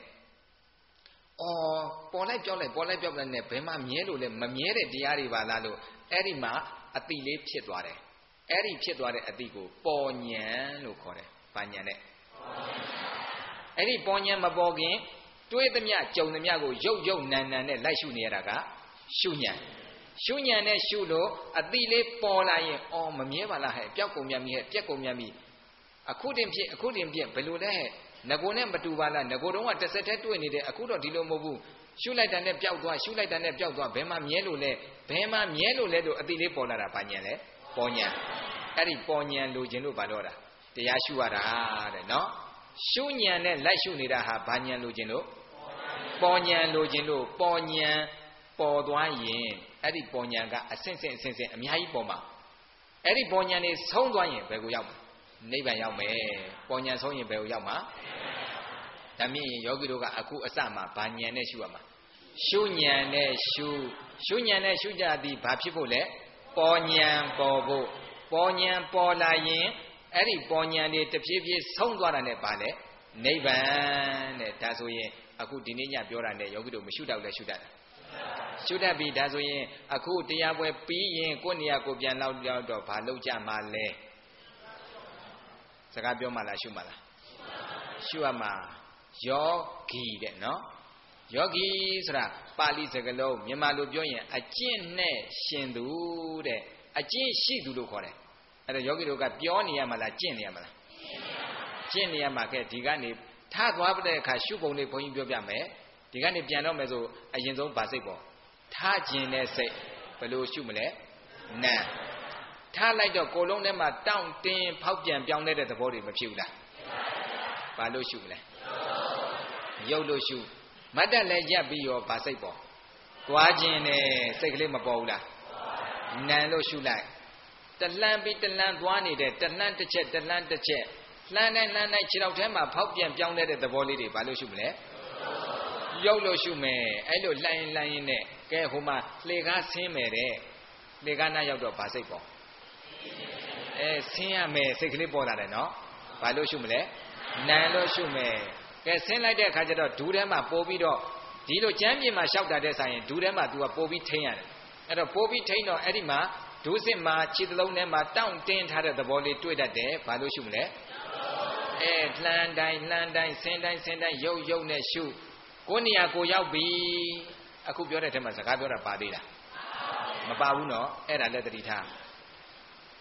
ပေါ်လိုက်ပြောက်လိုက်နဲ့ဘယ်မှမြဲလို့လဲမမြဲတဲ့တရားတွေပါလားလို့အဲ့ဒီမှာအတိလေးဖြစ်သွားတယ်အဲ့ဒီဖြစ်သွားတဲ့အတိကိုပေါ်ဉဏ်လို့ခေါ်တယ်။ဘာဉဏ်နဲ့အဲ့ဒီပေါ်ဉဏ်မပေါ်ခင်တွေးသမျှကြုံသမျှကိုရုပ်နာနဲ့လိုက်ရှုနေရတာကရှုဉဏ်နဲ့ရှုလို့အတိလေးပေါ်လာရင်မမြဲပါလားဟဲ့ပျောက်ကုန်မြတ်မိဟဲ့ပြက်ကုန်မြတ်မိအခုတင်ဖြစ်ဘယ်လိုလဲဟဲ့ငကိုနဲ့မတူပါလားငကိုတုံးကတစ်စက်တည်းတွေ့နေတယ်အခုတော့ဒီလိုမဟုတ်ဘူးရှုလိုက်တာနဲ့ပျောက်သွားဘယ်မှမြဲလို့လဲလို့အတိလေးပေါ်လာတာဘာဉဏ်လဲပေါ်ဉဏ်အဲ့ဒီပေါ်ဉဏ်လိုခြင်းလို့ဘာလို့တာတရားရှုရတာတဲ့နော်ရှုဉဏ်နဲ့လိုက်ရှုနေတာဟာဘာဉဏ်လိုခြင်းလို့ပေါ်ဉဏ်လိုခြင်းလို့ပေါ်ဉဏ်ပေါ်သွားရင်အဲ့ဒီပေါ်ဉဏ်ကအဆင့်အများကြီးပေါ်မှာအဲ့ဒီပေါ်ဉဏ်နေဆုံးသွားရင်ဘယ်ကိုရောက်မှာနိဗ္ဗာန်ရောက်မယ်ပေါ်ဉဏ်ဆုံးရင်ဘယ်ကိုရောက်မှာဒါမြင်ရင်ယောဂီတို့ကအခုအစမှာဘာဉဏ်နဲ့ရှုရမှာရှုဉဏ်နဲ့ရှုကြသည်ဘာဖြစ်ဖို့လဲပေါ်ဉဏ်ပေါ်ဖို့ပေါ်ဉဏ်ပေါ်လာရင်အဲ့ဒီပေါ်ဉဏ်တွေတဖြည်းဖြည်းဆုံးသွားတာနဲ့ပါလေနိဗ္ဗာန်တဲ့ဒါဆိုရင်အခုဒီနေ့ညပြောတာနဲ့ယောဂီတို့မရှုတော့လဲရှုတတ်တယ်ရှုတတ်ပြီဒါဆိုရင်အခုတရားပွဲပြီးရင်ကိုယ့်နေရာကိုပြန်လောက်တော့ဘာလုပ်ကြမှာလဲစကားပြောမှလားရှုမှလားရှုရမှာယောဂီတဲ့နော်ယောဂီဆိုတာပါဠိစကားလုံးမြန်မာလိုပြောရင်အကျင့်နဲ့ရှင်သူတဲ့အကျင့်ရှိသူလို့ခေါ်တယ်အဲ့တော့ယောဂီတို့ကပြောနေရမှာလားကျင့်နေရမှာလားကျင့်နေရမှာကဲဒီကနေထားသွားတဲ့အခါရှုပုံလေးဘုန်းကြီးပြောပြမယ်ဒီကနေပြန်တော့မယ်ဆိုအရင်ဆုံးဗာစိတ်ပေါ့ထားခြင်းနဲ့စိတ်ဘယ်လိုရှုမလဲနာထားလိုက်တော့ကိုယ်လုံးထဲမှာတောင့်တင်းဖောက်ပြန်ပြောင်းလဲတဲ့သဘောတွေမဖြစ်ဘူးလားဘာလို့ရှုမလဲရုပ်လို့ရှုမတ်တက်လည်းရပ်ပြီးရောဗာစိတ်ပေါ့သွားခြင်းနဲ့စိတ်ကလေးမပေါ်ဘူးလားနာလို့ရှုလိုက်တလှမ်းပြီးတလှမ်းသွားနေတဲ့တလှမ်းတစ်ချက်လှမ်းတိုင်းခြေထောက်ထဲမှာဖောက်ပြန်ပြောင်းလဲတဲ့သဘောလေးတွေဘာလို့ရှုမလဲရုပ်လို့ရှုမယ်အဲ့လိုလှိုင်းရင်နဲ့ကဲဟိုမှာလှေကားဆင်းမယ်တဲ့လှေကားနားရောက်တော့ဗာစိတ်ပေါ့ဆင်းရမယ်စိတ်ကလေးပေါ်လာတယ်နော်ဘာလို့ရှုမလဲနာလို့ရှုမယ်ကဲဆင်းလိုက်တဲ့အခါကျတော့ဒူးထဲမှာပို့ပြီးတော့ဒီလိုကျမ်းပြင်မှာလျှောက်တာတဲ့ဆိုင်ရင်ဒူးထဲမှာ तू ကပို့ပြီးထိန်းရတယ်အဲ့တော့ပို့ပြီးထိန်းတော့အဲ့ဒီမှာဒူးစစ်မှာခြေသလုံးထဲမှာတောင့်တင်းထားတဲ့သဘောလေးတွေ့တတ်တယ်ဘာလို့ရှုမလဲလှမ်းတိုင်းဆင်းတိုင်းရုပ်နဲ့ရှုကိုနေရာကိုရောက်ပြီအခုပြောတဲ့ထဲမှာစကားပြောတာပါသေးလားမပါဘူးနော်အဲ့ဒါလည်းသတိထား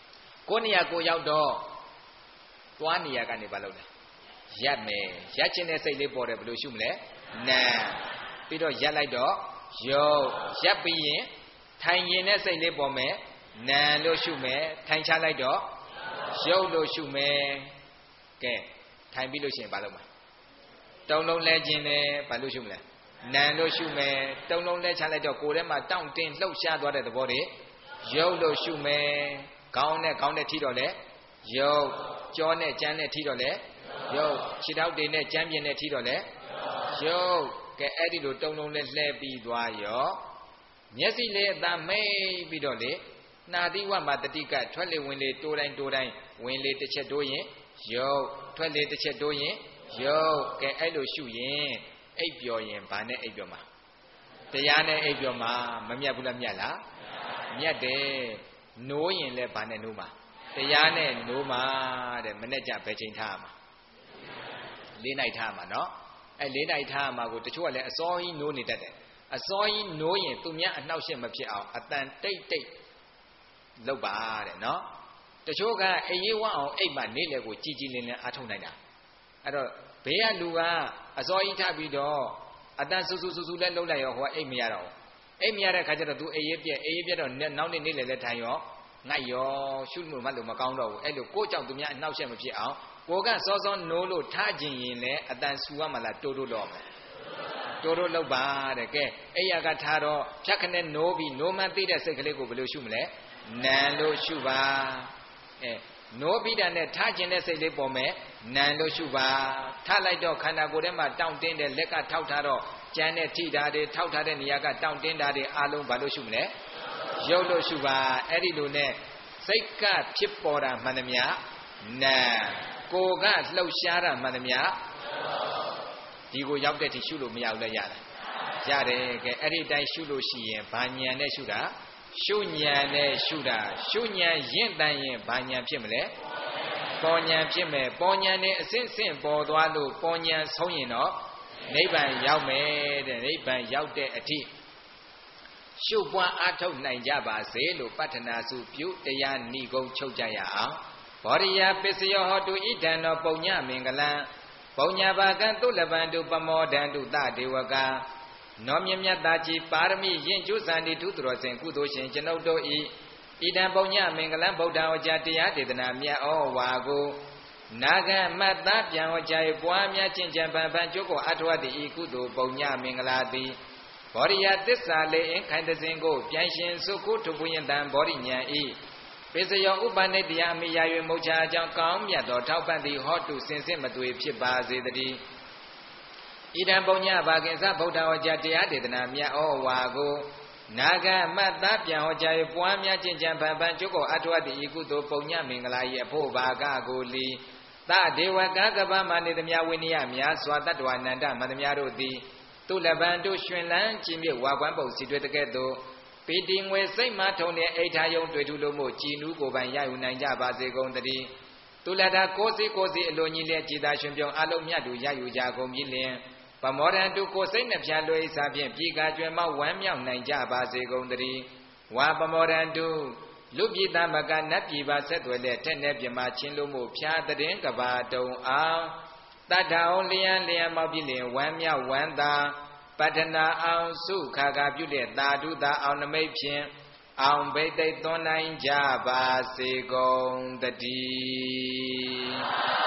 ကိုနေရာကိုရောက်တော့သွားနေရာကနေဘာလုပ်လဲရက်မယ်ရက်ချင်းတဲ့စိတ်လေးပေါ်တယ်ဘယ်လိုရှုမလဲနာပြီးတော့ရက်လိုက်တော့ယုတ်ရက်ပြီးရင်ထိုင်ရင်တဲ့စိတ်လေးပေါ်မယ်နာလို့ရှုမယ်ထိုင်ချလိုက်တော့ယုတ်လို့ရှုမယ်ကဲထိုင်ပြီးလို့ရှိရင်ဘာလုပ်မလဲတုံလုံးလဲခြင်းနဲ့ဘာလို့ရှုမလဲနာလို့ရှုမယ်တုံလုံးလဲချလိုက်တော့ကိုယ်ထဲမှာတောင့်တင်းလှုပ်ရှားသွားတဲ့သဘောတွေယုတ်လို့ရှုမယ်ခေါင်းနဲ့ထိတော့လဲယုတ်ကြောနဲ့ကြမ်းနဲ့ထိတော့လဲယုတ်ခြေထောက်တွေနဲ့ကြမ်းပြင်းနဲ့ထိတော့လဲယုတ်ကဲအဲ့ဒီလိုတုံလုံးလဲလှဲပြီးသွားရောမျက်စိလေးအသာမိတ်ပြီးတော့လေနာတိဝမှာတတိကထွက်လေဝင်လေတိုးတိုင်းဝင်လေတစ်ချက်တိုးရင်ယုတ်ထွက်လေတစ်ချက်တိုးရင်ယုတ်ကဲအဲ့လိုရှုရင်အိပ်ပျော်ရင်ဘာနဲ့အိပ်ပျော်မှာတရားနဲ့အိပ်ပျော်မှာမမြတ်ဘူးလားမြတ်လားမြတ်တယ်နိုးရင်လည်းဘာနဲ့နိုးမှာတရားနဲ့နိုးမှာတဲ့မနဲ့ကြဘယ်ချိန်ထားရမှာ၄နိုင်ထားမှာနော်အဲ့၄နိုင်ထားမှာကိုတချို့ကလည်းအစောကြီးနိုးနေတတ်တယ်အစောကြီးနိုးရင်သူများအနှောက်အယှက်မဖြစ်အောင်အတန်တိတ်လုပ်ပါတဲ့နော်တချို့ကအေးရေးဝအောင်အိပ်မှနေလေကိုကြည်လင်းအားထုတ်နိုင်တာအဲ့တော့ဘေးကလူကအစောကြီးထပြီးတော့အတန်ဆူလဲလှုပ်လိုက်ရောဟိုကအိပ်မရတော့အိပ်မရတဲ့ခါကျတော့ तू အေးရေးပြက်တော့နောက်နေ့နေလေလဲထိုင်ရောငိုက်ရောရှုလို့မှလို့မကောင်းတော့ဘူးအဲ့လိုကိုကြောင့်သူများအနှောက်အယှက်မဖြစ်အောင်ကိုကစောစောနိုးလို့ထားခြင်းရင်လည်းအတန်ဆူရမှလားတိုးတော့မယ်တိုးလောက်ပါတဲ့ကဲအဲ့ရကထားတော့ဖြတ်ခနဲ့နိုးပြီးနိုးမှသိတဲ့စိတ်ကလေးကိုဘယ်လိုရှုမလဲနံလို့ရှုပါနိုးပြီးတာနဲ့ထားခြင်းတဲ့စိတ်လေးပေါ်မယ်နံလို့ရှုပါထားလိုက်တော့ခန္ဓာကိုယ်ထဲမှာတောင့်တင်းတဲ့လက်ကထောက်ထားတော့ကြမ်းတဲ့ထိတာတွေထောက်ထားတဲ့နေရာကတောင့်တင်းတာတွေအားလုံးဘာလို့ရှုမလဲရုပ်လို့ရှုပါအဲ့ဒီလိုနဲ့စိတ်ကဖြစ်ပေါ်တာမှန်သမျှနာကိုကလှုပ်ရှားတာမှန်သမျှဒီကိုရောက်တဲ့ထိရှုလို့မရဘူးလဲရတယ်ကဲအဲ့ဒီတိုင်းရှုလို့ရှိရင်ဘာဉာဏ်နဲ့ရှုတာရှုဉာဏ်နဲ့ရှုတာရှုဉာဏ်ရင့်တန်ရင်ဘာဉာဏ်ဖြစ်မလဲပေါ်ဉာဏ်ဖြစ်မယ်ပေါ်ဉာဏ်နဲ့အစဉ်စဉ်ပေါ်သွားလို့ပေါ်ဉာဏ်ဆုံးရင်တော့နိဗ္ဗာန်ရောက်မယ်တဲ့နိဗ္ဗာန်ရောက်တဲ့အထိရှုပွားအားထုတ်နိုင်ကြပါစေလို့ပတ္ထနာစုပြုတရားဏိဂုံးချုပ်ကြရအောင်ဘောရိယပစ္စယောဟောတုဣဒံသောပုံညမင်္ဂလံပုံညဘာကံသုလပံတုပမောဒံတုတဒေဝကနောမြမြတ်တာကြီးပါရမီယဉ်ကျိုးစံတိထုတော်စဉ်ကုသိုလ်ရှင်ကျွန်ုပ်တို့ဤဣဒံပုံညမင်္ဂလံဗုဒ္ဓဝါကျတရားဒေသနာမြတ်ဩဝါကိုနာဂမတ်သားပြန်ဟောကြားပွားများကျင့်ကြံပန်ကျုပ်ကိုအထောက်တည်ဤကုသိုလ်ပုံညမင်္ဂလာသည်ဘောရိယသစ္စာလေးအင်းခိုင်တစဉ်ကိုပြန်ရှင်စုခုထုပွင့်တံဘောရိညာဤပိစယောဥပနိတ္တယအမိယာ၍မုတ်ချာအကြောင်းကောင်းမြတ်သောထောက်ပံ့သည်ဟောတုစင်စစ်မသွေဖြစ်ပါစေတည်းဣဒံပုံညဘာကင်္စဗုဒ္ဓဝါကျတရားဒေသနာမြတ်ဩဝါကိုနာဂမတ်သားပြန်ဟောကြားပွားများကျင့်ကြံပန်ကျုပ်ကိုအထောက်တည်ဤကုသိုလ်ပုံညမင်္ဂလာ၏အဖို့ဘာကကိုလီသဒေဝကကပ္ပမနေသမြဝိနည်းများစွာတတ္တဝနန္တမန္တများတို့သည်သူလပံတို့ရွှင်လန်းကြည်မြစ်ဝါကွမ်းပုံစီတွေ့တဲ့ကဲ့သို့ပီတိငွေစိတ်မှထုံတဲ့အိဋ္ဌာယုံတွေ့ထူလို့မို့ကြည်နူးကိုပိုင်ရယူနိုင်ကြပါစေကုန်တည်းသူလတာကိုစီအလိုကြီးလက်ကြည်သာရှင်ပြုံအလုံးမြတ်တို့ရယူကြကုန်ပြီလင်ပမောဒံတုကိုစိတ်နှပြလွယ်ဤစားဖြင့်ပြည်ကကျွယ်မောက်ဝမ်းမြောက်နိုင်ကြပါစေကုန်တည်းဝါပမောဒံတုလူပြည်သားမကနတ်ပြည်ပါဆက်သွယ်တဲ့တဲ့နဲ့ပြမချင်းလို့မို့ဖြာတဲ့ကဘာတုံအောင်တတ္ထာအောင်လျံမောက်ပြီလင်ဝမ်းမြောက်ဝမ်းသာပတ္ထနာအောင်စုခါပြုတဲ့သာဓုသာအောင်နမိတ်ဖြင့်အောင်ဘိသိက်သွန်နိုင်ကြပါစေကုန်တည်း